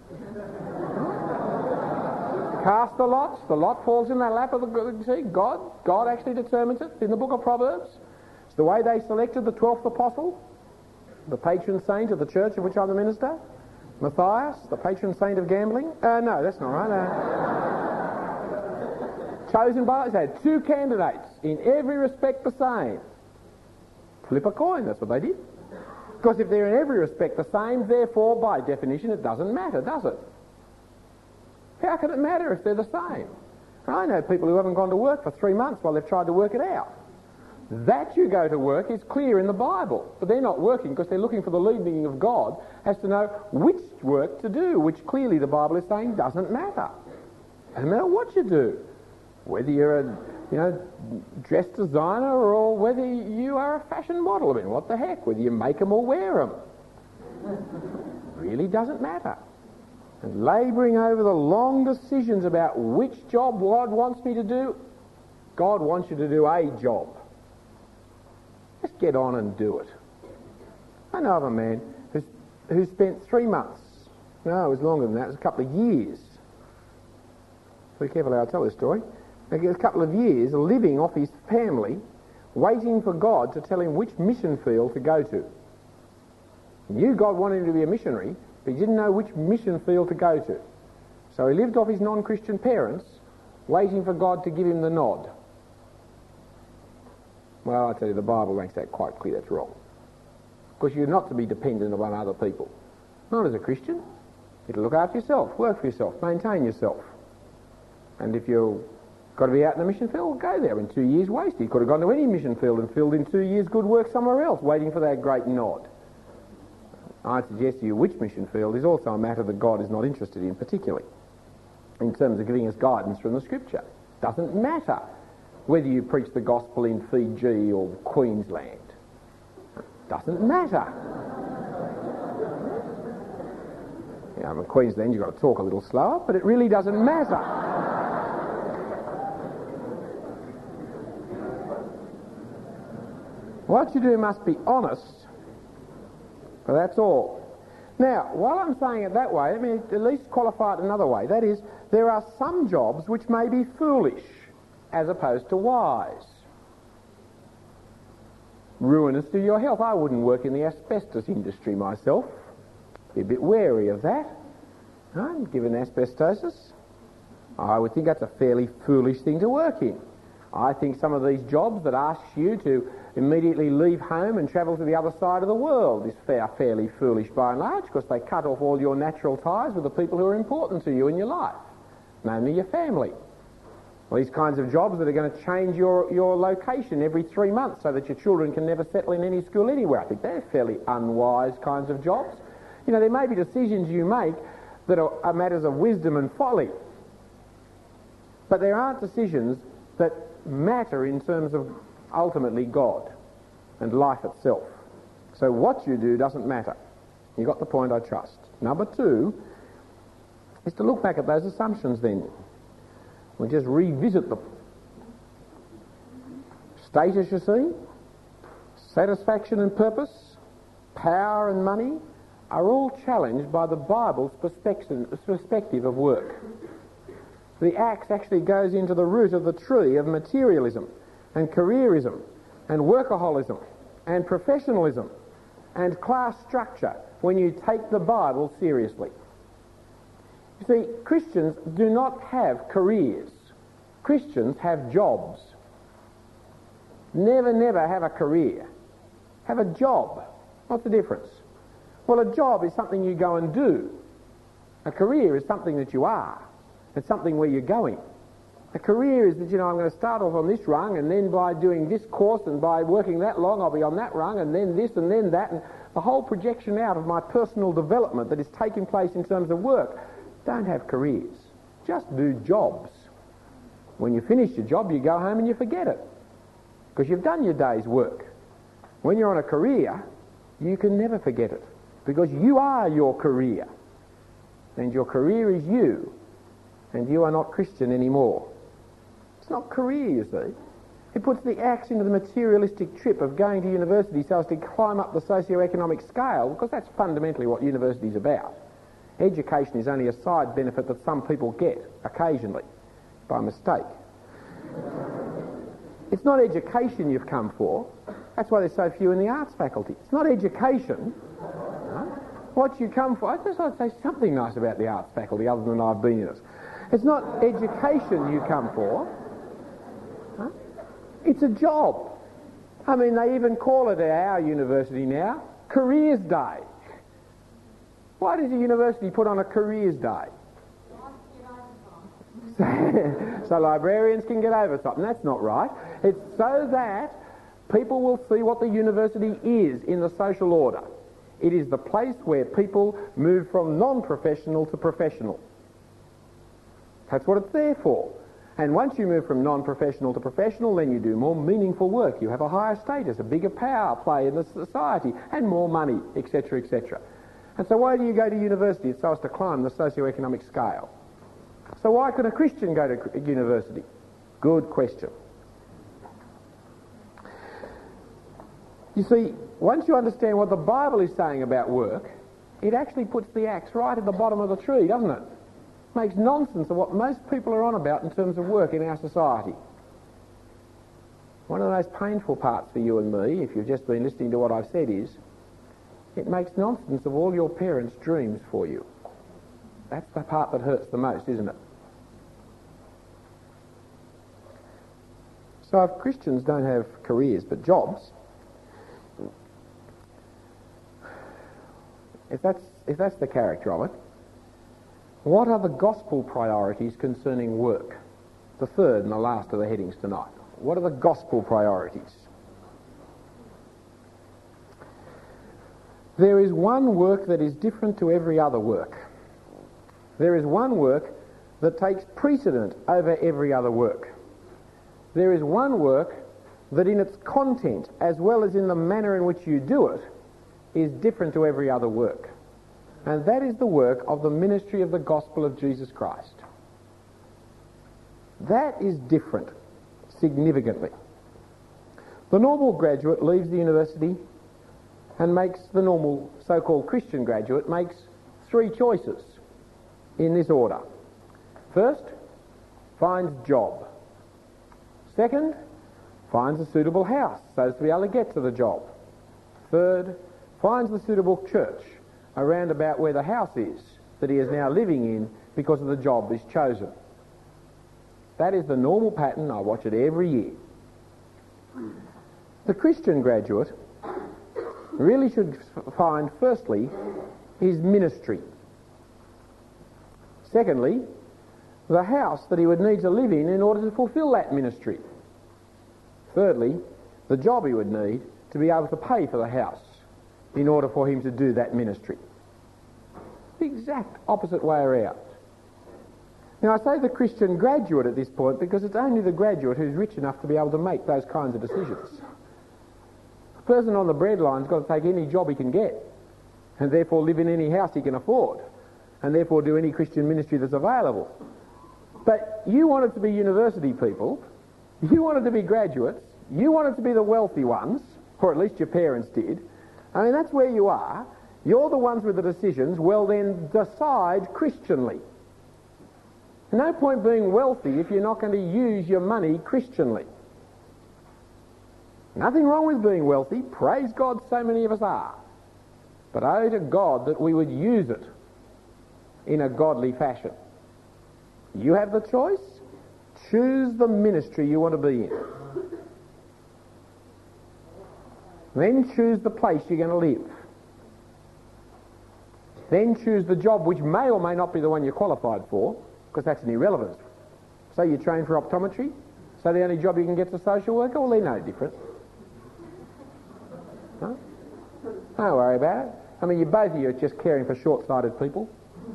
Speaker 2: Cast the lots. The lot falls in the lap of God. God actually determines it in the book of Proverbs. It's the way they selected the 12th apostle, the patron saint of the church of which I'm the minister. Matthias, the patron saint of gambling. No, that's not right. Chosen by, they had two candidates, in every respect the same. Flip a coin, that's what they did. Because if they're in every respect the same, therefore, by definition, it doesn't matter, does it? How can it matter if they're the same? I know people who haven't gone to work for 3 months while they've tried to work it out. That you go to work is clear in the Bible, but they're not working because they're looking for the leading of God as to know which work to do, which clearly the Bible is saying doesn't matter. Doesn't matter what you do, whether you're a dress designer or whether you are a fashion model. I mean, what the heck, whether you make them or wear them. Really doesn't matter. And labouring over the long decisions about which job God wants me to do, God wants you to do a job. Just get on and do it. I know of a man who spent 3 months, no, it was longer than that, it was a couple of years. Be careful how I tell this story. A couple of years living off his family, waiting for God to tell him which mission field to go to. He knew God wanted him to be a missionary, but he didn't know which mission field to go to. So he lived off his non-Christian parents, waiting for God to give him the nod. Well, I tell you, the Bible makes that quite clear that's wrong. Because you're not to be dependent upon other people. Not as a Christian. You're to look after yourself, work for yourself, maintain yourself. And if you've got to be out in the mission field, go there. In 2 years wasted. You could have gone to any mission field and filled in 2 years good work somewhere else, waiting for that great nod. I'd suggest to you which mission field is also a matter that God is not interested in particularly, in terms of giving us guidance from the Scripture. Doesn't matter whether you preach the gospel in Fiji or Queensland. Doesn't matter. In Queensland you've got to talk a little slower, but it really doesn't matter. What you do must be honest, but that's all. Now, while I'm saying it that way, let me at least qualify it another way. That is, there are some jobs which may be foolish as opposed to wise. Ruinous to your health. I wouldn't work in the asbestos industry myself. Be a bit wary of that. Given asbestosis, I would think that's a fairly foolish thing to work in. I think some of these jobs that ask you to immediately leave home and travel to the other side of the world is fairly foolish by and large, because they cut off all your natural ties with the people who are important to you in your life, namely your family. Well, these kinds of jobs that are going to change your location every 3 months so that your children can never settle in any school anywhere, I think they're fairly unwise kinds of jobs. You know, there may be decisions you make that are matters of wisdom and folly, but there aren't decisions that matter in terms of ultimately God and life itself. So what you do doesn't matter. You got the point, I trust. Number 2 is to look back at those assumptions then. We'll just revisit them. Status, you see, satisfaction and purpose, power and money are all challenged by the Bible's perspective of work. The axe actually goes into the root of the tree of materialism and careerism and workaholism and professionalism and class structure when you take the Bible seriously. You see, Christians do not have careers. Christians have jobs. Never have a career. Have a job. What's the difference? Well, a job is something you go and do. A career is something that you are. It's something where you're going. A career is that, I'm going to start off on this rung, and then by doing this course and by working that long I'll be on that rung, and then this and then that, and the whole projection out of my personal development that is taking place in terms of work. Don't have careers. Just do jobs. When you finish your job, you go home and you forget it, because you've done your day's work. When you're on a career, you can never forget it, because you are your career, and your career is you, and you are not Christian anymore. It's not career, you see. It puts the axe into the materialistic trip of going to university so as to climb up the socio-economic scale, because that's fundamentally what university is about. Education is only a side benefit that some people get, occasionally, by mistake. It's not education you've come for. That's why there's so few in the arts faculty. It's not education. What you come for... I just want to say something nice about the arts faculty other than I've been in it. It's not education you come for. It's a job. I mean, they even call it at our university now Careers Day. Why does a university put on a Careers Day? So librarians can get over something. That's not right. It's so that people will see what the university is in the social order. It is the place where people move from non-professional to professional. That's what it's there for. And once you move from non-professional to professional, then you do more meaningful work. You have a higher status, a bigger power play in the society, and more money, etc., etc. And so why do you go to university? It's so as to climb the socio-economic scale. So why could a Christian go to university? Good question. You see, once you understand what the Bible is saying about work, it actually puts the axe right at the bottom of the tree, doesn't it? Makes nonsense of what most people are on about in terms of work in our society. One of the most painful parts for you and me, if you've just been listening to what I've said, is it makes nonsense of all your parents' dreams for you. That's the part that hurts the most, isn't it? So if Christians don't have careers but jobs, if that's the character of it, what are the gospel priorities concerning work? The third and the last of the headings tonight. What are the gospel priorities? There is one work that is different to every other work. There is one work that takes precedent over every other work. There is one work that in its content, as well as in the manner in which you do it, is different to every other work. And that is the work of the ministry of the gospel of Jesus Christ. That is different, significantly. The normal graduate leaves the university and makes, the normal so-called Christian graduate makes three choices in this order. First, finds job. Second, finds a suitable house so as to be able to get to the job. Third, finds the suitable church around about where the house is that he is now living in because of the job is chosen. That is the normal pattern. I watch it every year. The Christian graduate really should find, firstly, his ministry. Secondly, the house that he would need to live in order to fulfil that ministry. Thirdly, the job he would need to be able to pay for the house in order for him to do that ministry. The exact opposite way around. Now, I say the Christian graduate at this point because it's only the graduate who's rich enough to be able to make those kinds of decisions. The person on the breadline's got to take any job he can get and therefore live in any house he can afford and therefore do any Christian ministry that's available. But you wanted to be university people, you wanted to be graduates, you wanted to be the wealthy ones, or at least your parents did. I mean, that's where you are. You're the ones with the decisions. Well, then decide Christianly. No point being wealthy if you're not going to use your money Christianly. Nothing wrong with being wealthy. Praise God, so many of us are. But oh to God that we would use it in a godly fashion. You have the choice. Choose the ministry you want to be in. Then choose the place you're going to live. Then choose the job which may or may not be the one you're qualified for, because that's an irrelevance. Say you train for optometry, so the only job you can get is a social worker, well, they're no different. Huh? Don't worry about it. I mean, both of you are just caring for short-sighted people.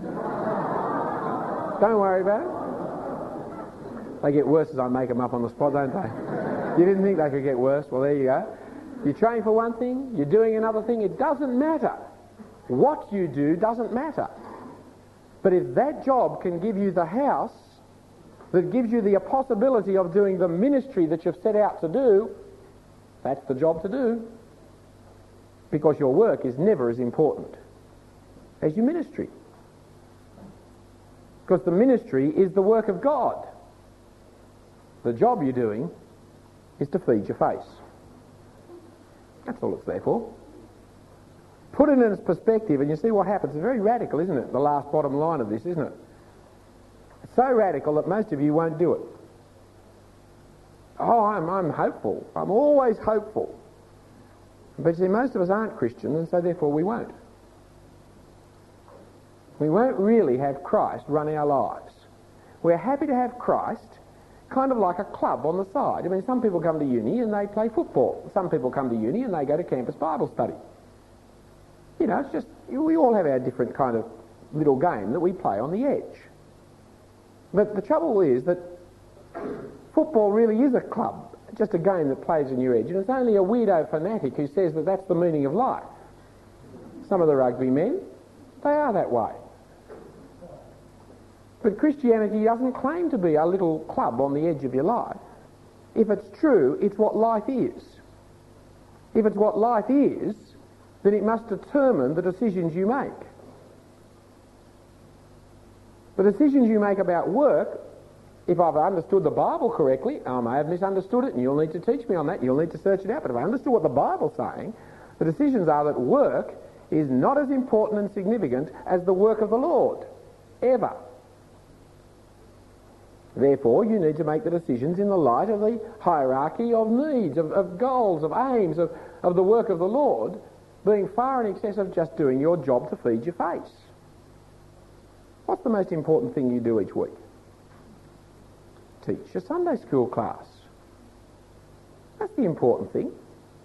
Speaker 2: Don't worry about it. They get worse as I make them up on the spot, don't they? You didn't think they could get worse? Well, there you go. You train for one thing, you're doing another thing, it doesn't matter. What you do doesn't matter. But if that job can give you the house that gives you the possibility of doing the ministry that you've set out to do, that's the job to do. Because your work is never as important as your ministry. Because the ministry is the work of God. The job you're doing is to feed your face. That's all it's there for. Put it in its perspective and you see what happens. It's very radical, isn't it? The last bottom line of this, isn't it? It's so radical that most of you won't do it. Oh, I'm hopeful. I'm always hopeful. But you see, most of us aren't Christians, and so therefore we won't. We won't really have Christ run our lives. We're happy to have Christ kind of like a club on the side. I mean, some people come to uni and they play football. Some people come to uni and they go to campus Bible study. You know, it's just, we all have our different kind of little game that we play on the edge. But the trouble is that football really is a club, just a game that plays on your edge, and it's only a weirdo fanatic who says that that's the meaning of life. Some of the rugby men, they are that way. But Christianity doesn't claim to be a little club on the edge of your life. If it's true, it's what life is. If it's what life is, then it must determine the decisions you make. The decisions you make about work, if I've understood the Bible correctly, I may have misunderstood it, and you'll need to teach me on that, you'll need to search it out, but if I understood what the Bible's saying, the decisions are that work is not as important and significant as the work of the Lord, ever. Therefore, you need to make the decisions in the light of the hierarchy of needs, of goals, of aims, of the work of the Lord, being far in excess of just doing your job to feed your face. What's the most important thing you do each week? Teach your Sunday school class. That's the important thing.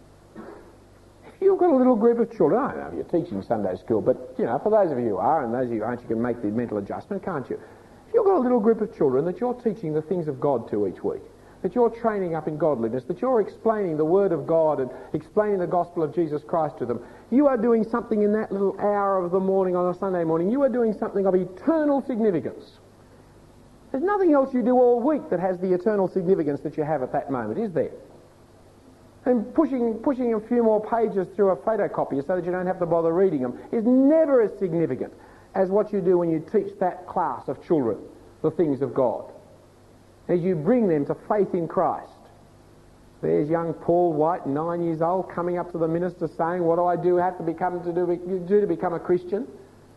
Speaker 2: If you've got a little group of children, I don't know if you're teaching Sunday school, but, for those of you who are, and those of you who aren't, you can make the mental adjustment, can't you? If you've got a little group of children that you're teaching the things of God to each week, that you're training up in godliness, that you're explaining the Word of God and explaining the gospel of Jesus Christ to them, you are doing something in that little hour of the morning on a Sunday morning. You are doing something of eternal significance. There's nothing else you do all week that has the eternal significance that you have at that moment, is there? And pushing a few more pages through a photocopier so that you don't have to bother reading them is never as significant as what you do when you teach that class of children the things of God. As you bring them to faith in Christ. There's young Paul White, 9 years old, coming up to the minister saying, what do I have to do to become a Christian?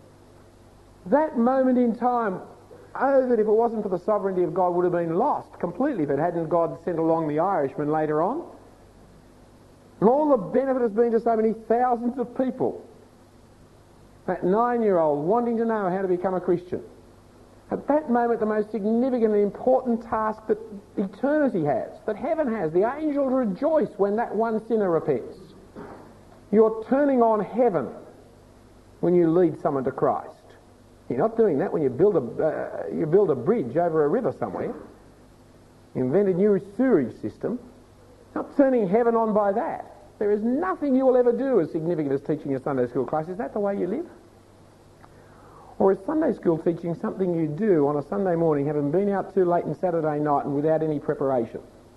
Speaker 2: That moment in time, that if it wasn't for the sovereignty of God, would have been lost completely if it hadn't God sent along the Irishman later on. And all the benefit has been to so many thousands of people. That 9-year-old wanting to know how to become a Christian. At that moment, the most significant and important task that eternity has, that heaven has, the angels rejoice when that one sinner repents. You're turning on heaven when you lead someone to Christ. You're not doing that when you build a bridge over a river somewhere. You invent a new sewage system. Not turning heaven on by that. There is nothing you will ever do as significant as teaching a Sunday school class. Is that the way you live? Or is Sunday school teaching something you do on a Sunday morning, having been out too late on Saturday night and without any preparation?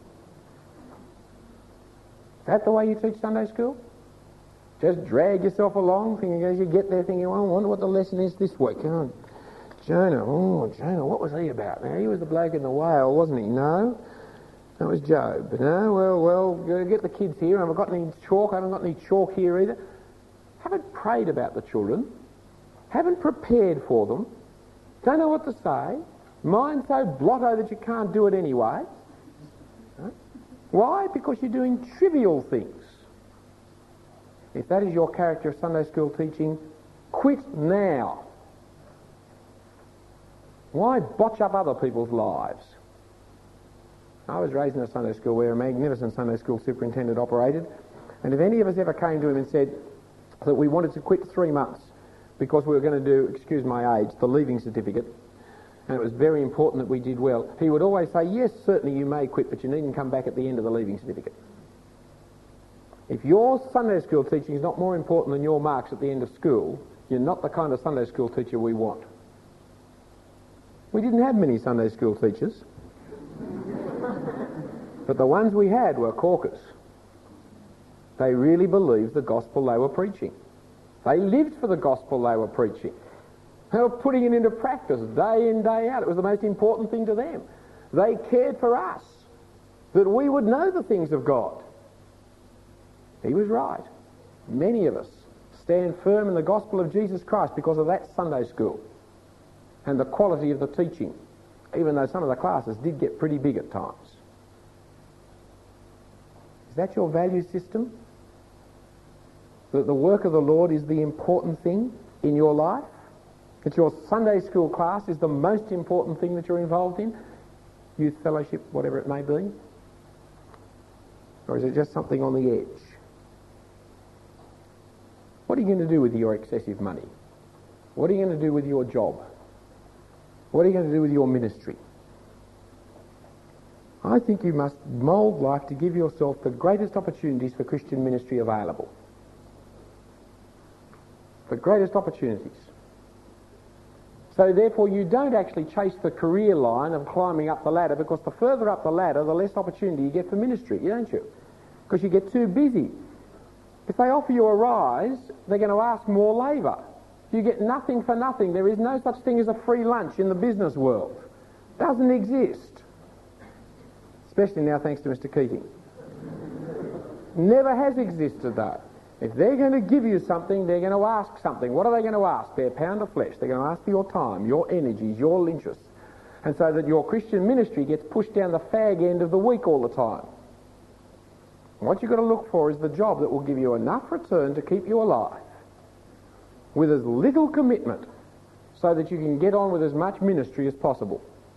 Speaker 2: Is that the way you teach Sunday school? Just drag yourself along, thinking as you get there, thinking, well, I wonder what the lesson is this week. Jonah, what was he about? Now, he was the bloke in the whale, wasn't he? No, that was Job. No, well, get the kids here. I haven't got any chalk. I haven't got any chalk here either. Haven't prayed about the children. Haven't prepared for them. Don't know what to say. Mind so blotto that you can't do it anyway. Right? Why? Because you're doing trivial things. If that is your character of Sunday school teaching, quit now. Why botch up other people's lives? I was raised in a Sunday school where a magnificent Sunday school superintendent operated, and if any of us ever came to him and said that we wanted to quit 3 months because we were going to do, excuse my age, the leaving certificate, and it was very important that we did well, he would always say, yes, certainly you may quit, but you needn't come back at the end of the leaving certificate. If your Sunday school teaching is not more important than your marks at the end of school, you're not the kind of Sunday school teacher we want. We didn't have many Sunday school teachers, but the ones we had were corkers. They really believed the gospel they were preaching. They lived for the gospel they were preaching. They were putting it into practice day in, day out. It was the most important thing to them. They cared for us, that we would know the things of God. He was right. Many of us stand firm in the gospel of Jesus Christ because of that Sunday school and the quality of the teaching, even though some of the classes did get pretty big at times. Is that your value system? That the work of the Lord is the important thing in your life? That your Sunday school class is the most important thing that you're involved in? Youth fellowship, whatever it may be? Or is it just something on the edge? What are you going to do with your excessive money? What are you going to do with your job? What are you going to do with your ministry? I think you must mould life to give yourself the greatest opportunities for Christian ministry available. The greatest opportunities. So therefore you don't actually chase the career line of climbing up the ladder, because the further up the ladder, the less opportunity you get for ministry, don't you? Because you get too busy. If they offer you a rise, they're going to ask more labour. You get nothing for nothing. There is no such thing as a free lunch in the business world. Doesn't exist. Especially now thanks to Mr. Keating. Never has existed though. If they're going to give you something, they're going to ask something. What are they going to ask? Their pound of flesh. They're going to ask for your time, your energies, your interests. and so that your Christian ministry gets pushed down the fag end of the week all the time. What you've got to look for is the job that will give you enough return to keep you alive, with as little commitment, so that you can get on with as much ministry as possible.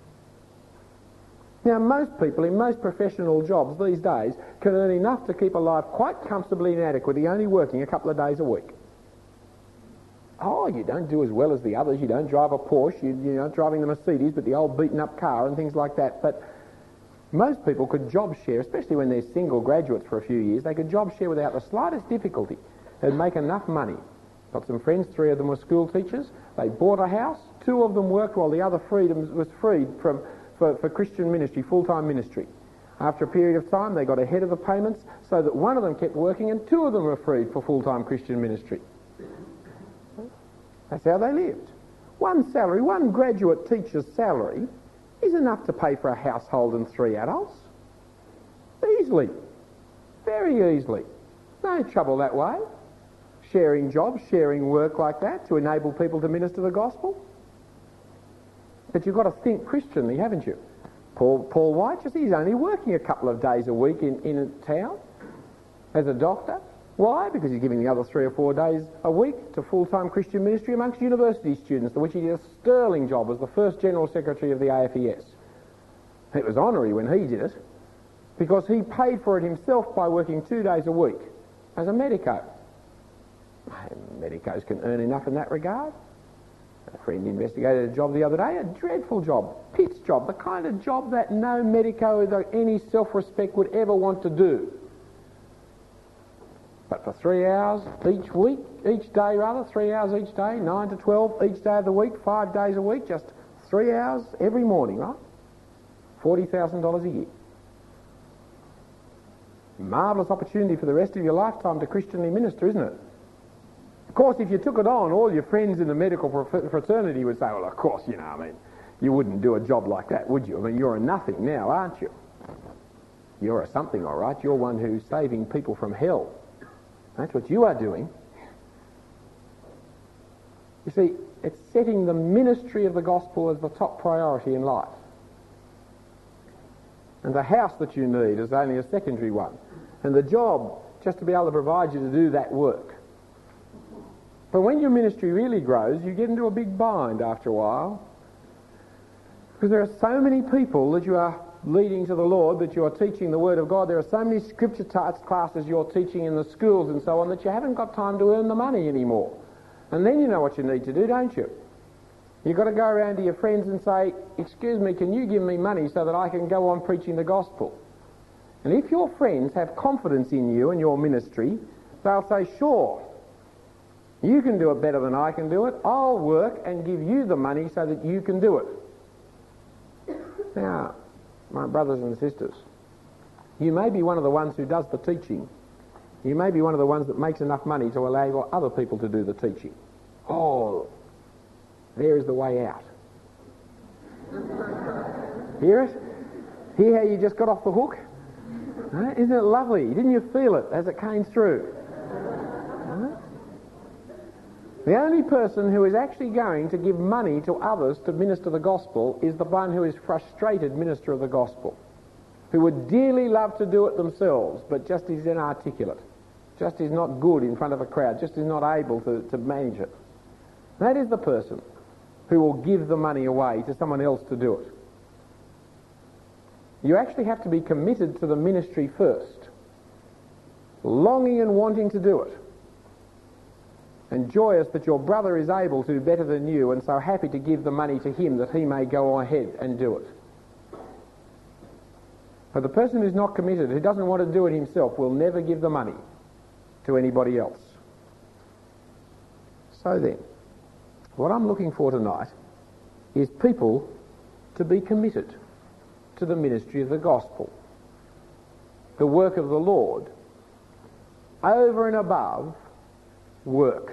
Speaker 2: Now, most people in most professional jobs these days can earn enough to keep alive quite comfortably and adequately, only working a couple of days a week. Oh, you don't do as well as the others. You don't drive a Porsche. You're not driving the Mercedes, but the old beaten-up car and things like that. But most people could job share, especially when they're single graduates for a few years. They could job share without the slightest difficulty and make enough money. Got some friends, 3 of them were school teachers. They bought a house. 2 of them worked while the other was freed for Christian ministry, full-time ministry. After a period of time, they got ahead of the payments so that one of them kept working and 2 of them were freed for full-time Christian ministry. That's how they lived. One graduate teacher's salary is enough to pay for a household and 3 adults. Easily. Very easily. No trouble that way. Sharing jobs, sharing work like that to enable people to minister the gospel. But you've got to think Christianly, haven't you? Paul White, he's only working a couple of days a week in a town as a doctor. Why? Because he's giving the other 3 or 4 days a week to full-time Christian ministry amongst university students, to which he did a sterling job as the first General Secretary of the AFES. It was honorary when he did it, because he paid for it himself by working 2 days a week as a medico. Medicos can earn enough in that regard. A friend investigated a job the other day, a dreadful job, Pitt's job, the kind of job that no medico with any self-respect would ever want to do. But for 3 hours each day, 3 hours each day, 9 to 12 each day of the week, 5 days a week, just 3 hours every morning, right? $40,000 a year. Marvellous opportunity for the rest of your lifetime to Christianly minister, isn't it? Of course, if you took it on, all your friends in the medical fraternity would say, well, of course, you wouldn't do a job like that, would you? I mean, you're a nothing now, aren't you? You're a something, all right. You're one who's saving people from hell. That's what you are doing. You see, it's setting the ministry of the gospel as the top priority in life. And the house that you need is only a secondary one. And the job, just to be able to provide you to do that work. But when your ministry really grows, you get into a big bind after a while. Because there are so many people that you are leading to the Lord, that you are teaching the Word of God. There are so many scripture classes you're teaching in the schools and so on that you haven't got time to earn the money anymore. And then you know what you need to do, don't you? You've got to go around to your friends and say, excuse me, can you give me money so that I can go on preaching the gospel? And if your friends have confidence in you and your ministry, they'll say, sure, you can do it better than I can do it. I'll work and give you the money so that you can do it. Now, my brothers and sisters, you may be one of the ones who does the teaching. You may be one of the ones that makes enough money to allow other people to do the teaching. Oh, there is the way out. Hear it? Hear how you just got off the hook? Isn't it lovely? Didn't you feel it as it came through? The only person who is actually going to give money to others to minister the gospel is the one who is frustrated minister of the gospel, who would dearly love to do it themselves, but just is inarticulate, just is not good in front of a crowd, just is not able to manage it. That is the person who will give the money away to someone else to do it. You actually have to be committed to the ministry first, longing and wanting to do it, and joyous that your brother is able to better than you, and so happy to give the money to him that he may go ahead and do it. But the person who's not committed, who doesn't want to do it himself, will never give the money to anybody else. So then, what I'm looking for tonight is people to be committed to the ministry of the gospel, the work of the Lord, over and above work.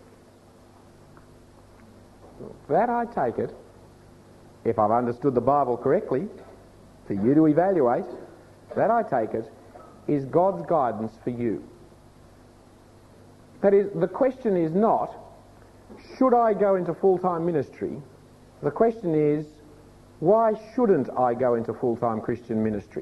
Speaker 2: That, I take it, if I've understood the Bible correctly, for you to evaluate, that, I take it, is God's guidance for you. That is, the question is not, should I go into full-time ministry? The question is, Why shouldn't I go into full-time Christian ministry?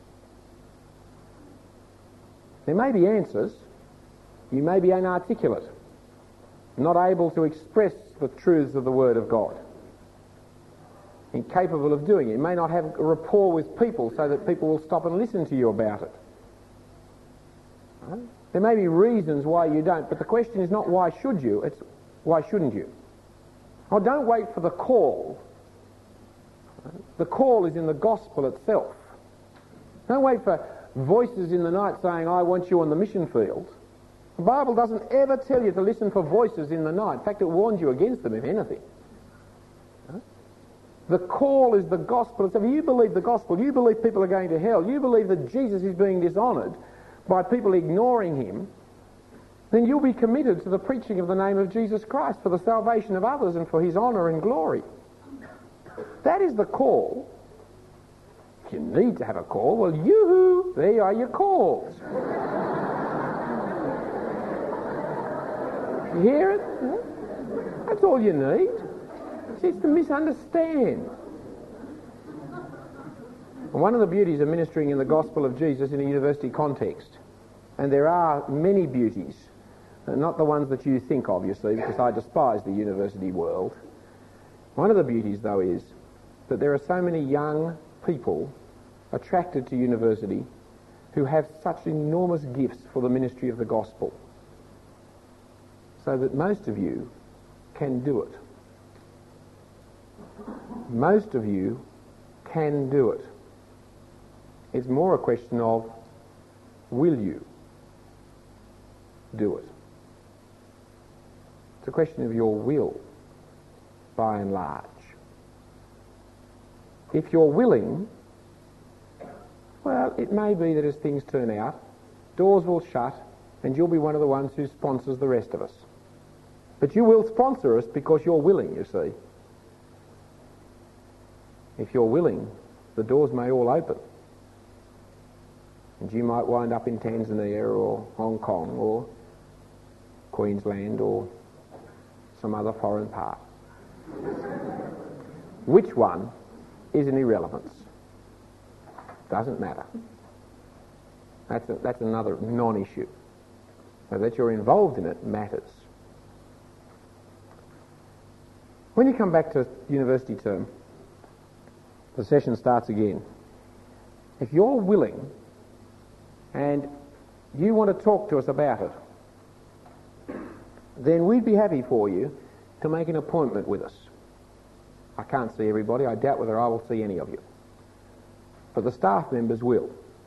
Speaker 2: There may be answers. You may be inarticulate, not able to express the truths of the Word of God, incapable of doing it. You may not have a rapport with people so that people will stop and listen to you about it. Right? There may be reasons why you don't, but the question is not why should you, it's why shouldn't you? Oh, don't wait for the call. The call is in the gospel itself. Don't wait for voices in the night saying, I want you on the mission field. The Bible doesn't ever tell you to listen for voices in the night. In fact, it warns you against them, if anything. The call is the gospel itself. If you believe the gospel, you believe people are going to hell, you believe that Jesus is being dishonoured by people ignoring him, then you'll be committed to the preaching of the name of Jesus Christ for the salvation of others and for his honour and glory. That is the call. If you need to have a call, well, yoo-hoo, there are your calls. You hear it? That's all you need. It's to misunderstand. And one of the beauties of ministering in the gospel of Jesus in a university context, and there are many beauties, not the ones that you think of, you see, because I despise the university world. One of the beauties, though, is that there are so many young people attracted to university who have such enormous gifts for the ministry of the gospel, so that most of you can do it. Most of you can do it. It's more a question of, will you do it? It's a question of your will, by and large. If you're willing, well, it may be that as things turn out, doors will shut and you'll be one of the ones who sponsors the rest of us. But you will sponsor us because you're willing, you see. If you're willing, the doors may all open. And you might wind up in Tanzania or Hong Kong or Queensland or some other foreign part. Which one is an irrelevance? Doesn't matter. That's another non-issue. So that you're involved in it matters. When you come back to university term, the session starts again. If you're willing and you want to talk to us about it, then we'd be happy for you to make an appointment with us. I can't see everybody. I doubt whether I will see any of you. But the staff members will.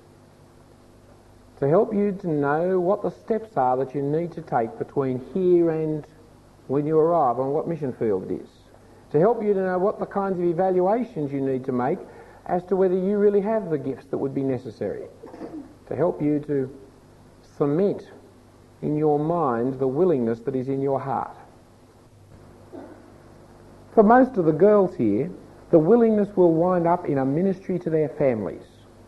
Speaker 2: To help you to know what the steps are that you need to take between here and when you arrive on what mission field it is. To help you to know what the kinds of evaluations you need to make as to whether you really have the gifts that would be necessary. To help you to cement in your mind the willingness that is in your heart. For most of the girls here, the willingness will wind up in a ministry to their families.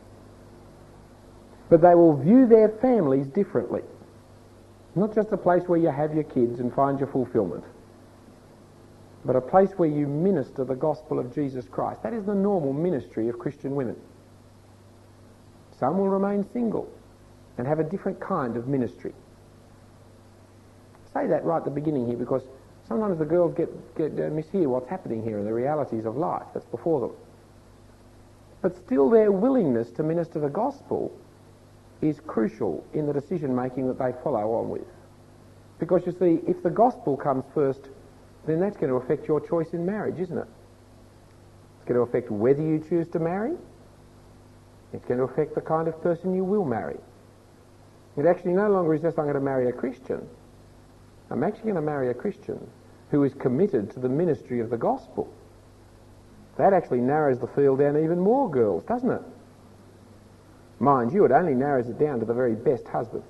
Speaker 2: But they will view their families differently. Not just a place where you have your kids and find your fulfilment, but a place where you minister the gospel of Jesus Christ. That is the normal ministry of Christian women. Some will remain single and have a different kind of ministry. I say that right at the beginning here because sometimes the girls mishear what's happening here and the realities of life that's before them. But still their willingness to minister the gospel is crucial in the decision making that they follow on with. Because you see, if the gospel comes first, then that's going to affect your choice in marriage, isn't it? It's going to affect whether you choose to marry. It's going to affect the kind of person you will marry. It actually no longer is just I'm going to marry a Christian. I'm actually going to marry a Christian who is committed to the ministry of the gospel. That actually narrows the field down even more, girls, doesn't it? Mind you, it only narrows it down to the very best husbands.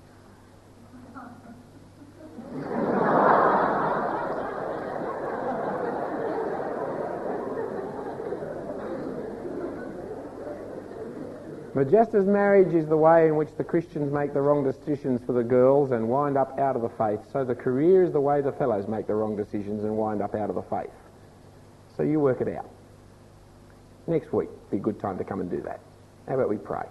Speaker 2: But just as marriage is the way in which the Christians make the wrong decisions for the girls and wind up out of the faith, so the career is the way the fellows make the wrong decisions and wind up out of the faith. So you work it out. Next week would be a good time to come and do that. How about we pray?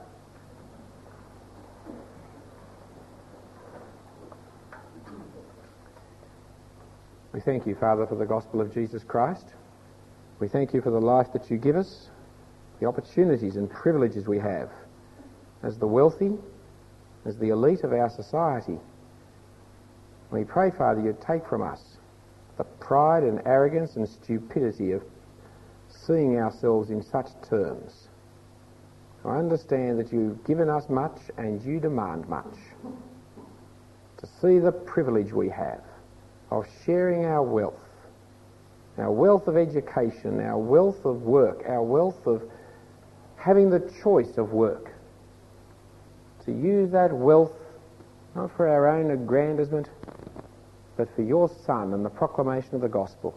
Speaker 2: We thank you, Father, for the gospel of Jesus Christ. We thank you for the life that you give us, the opportunities and privileges we have as the wealthy, as the elite of our society. We pray, Father, you'd take from us the pride and arrogance and stupidity of seeing ourselves in such terms. I understand that you've given us much and you demand much. To see the privilege we have of sharing our wealth of education, our wealth of work, our wealth of having the choice of work, to use that wealth not for our own aggrandizement, but for your Son and the proclamation of the gospel.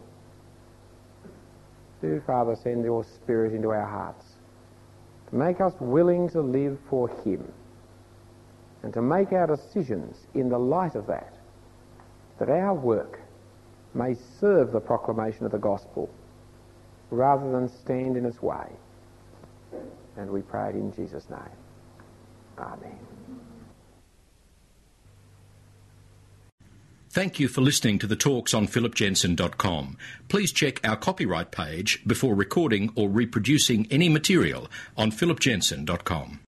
Speaker 2: Do, Father, send your Spirit into our hearts to make us willing to live for him and to make our decisions in the light of that, that our work may serve the proclamation of the gospel rather than stand in its way. And we pray it in Jesus' name. Amen.
Speaker 1: Thank you for listening to the talks on philipjensen.com. Please check our copyright page before recording or reproducing any material on philipjensen.com.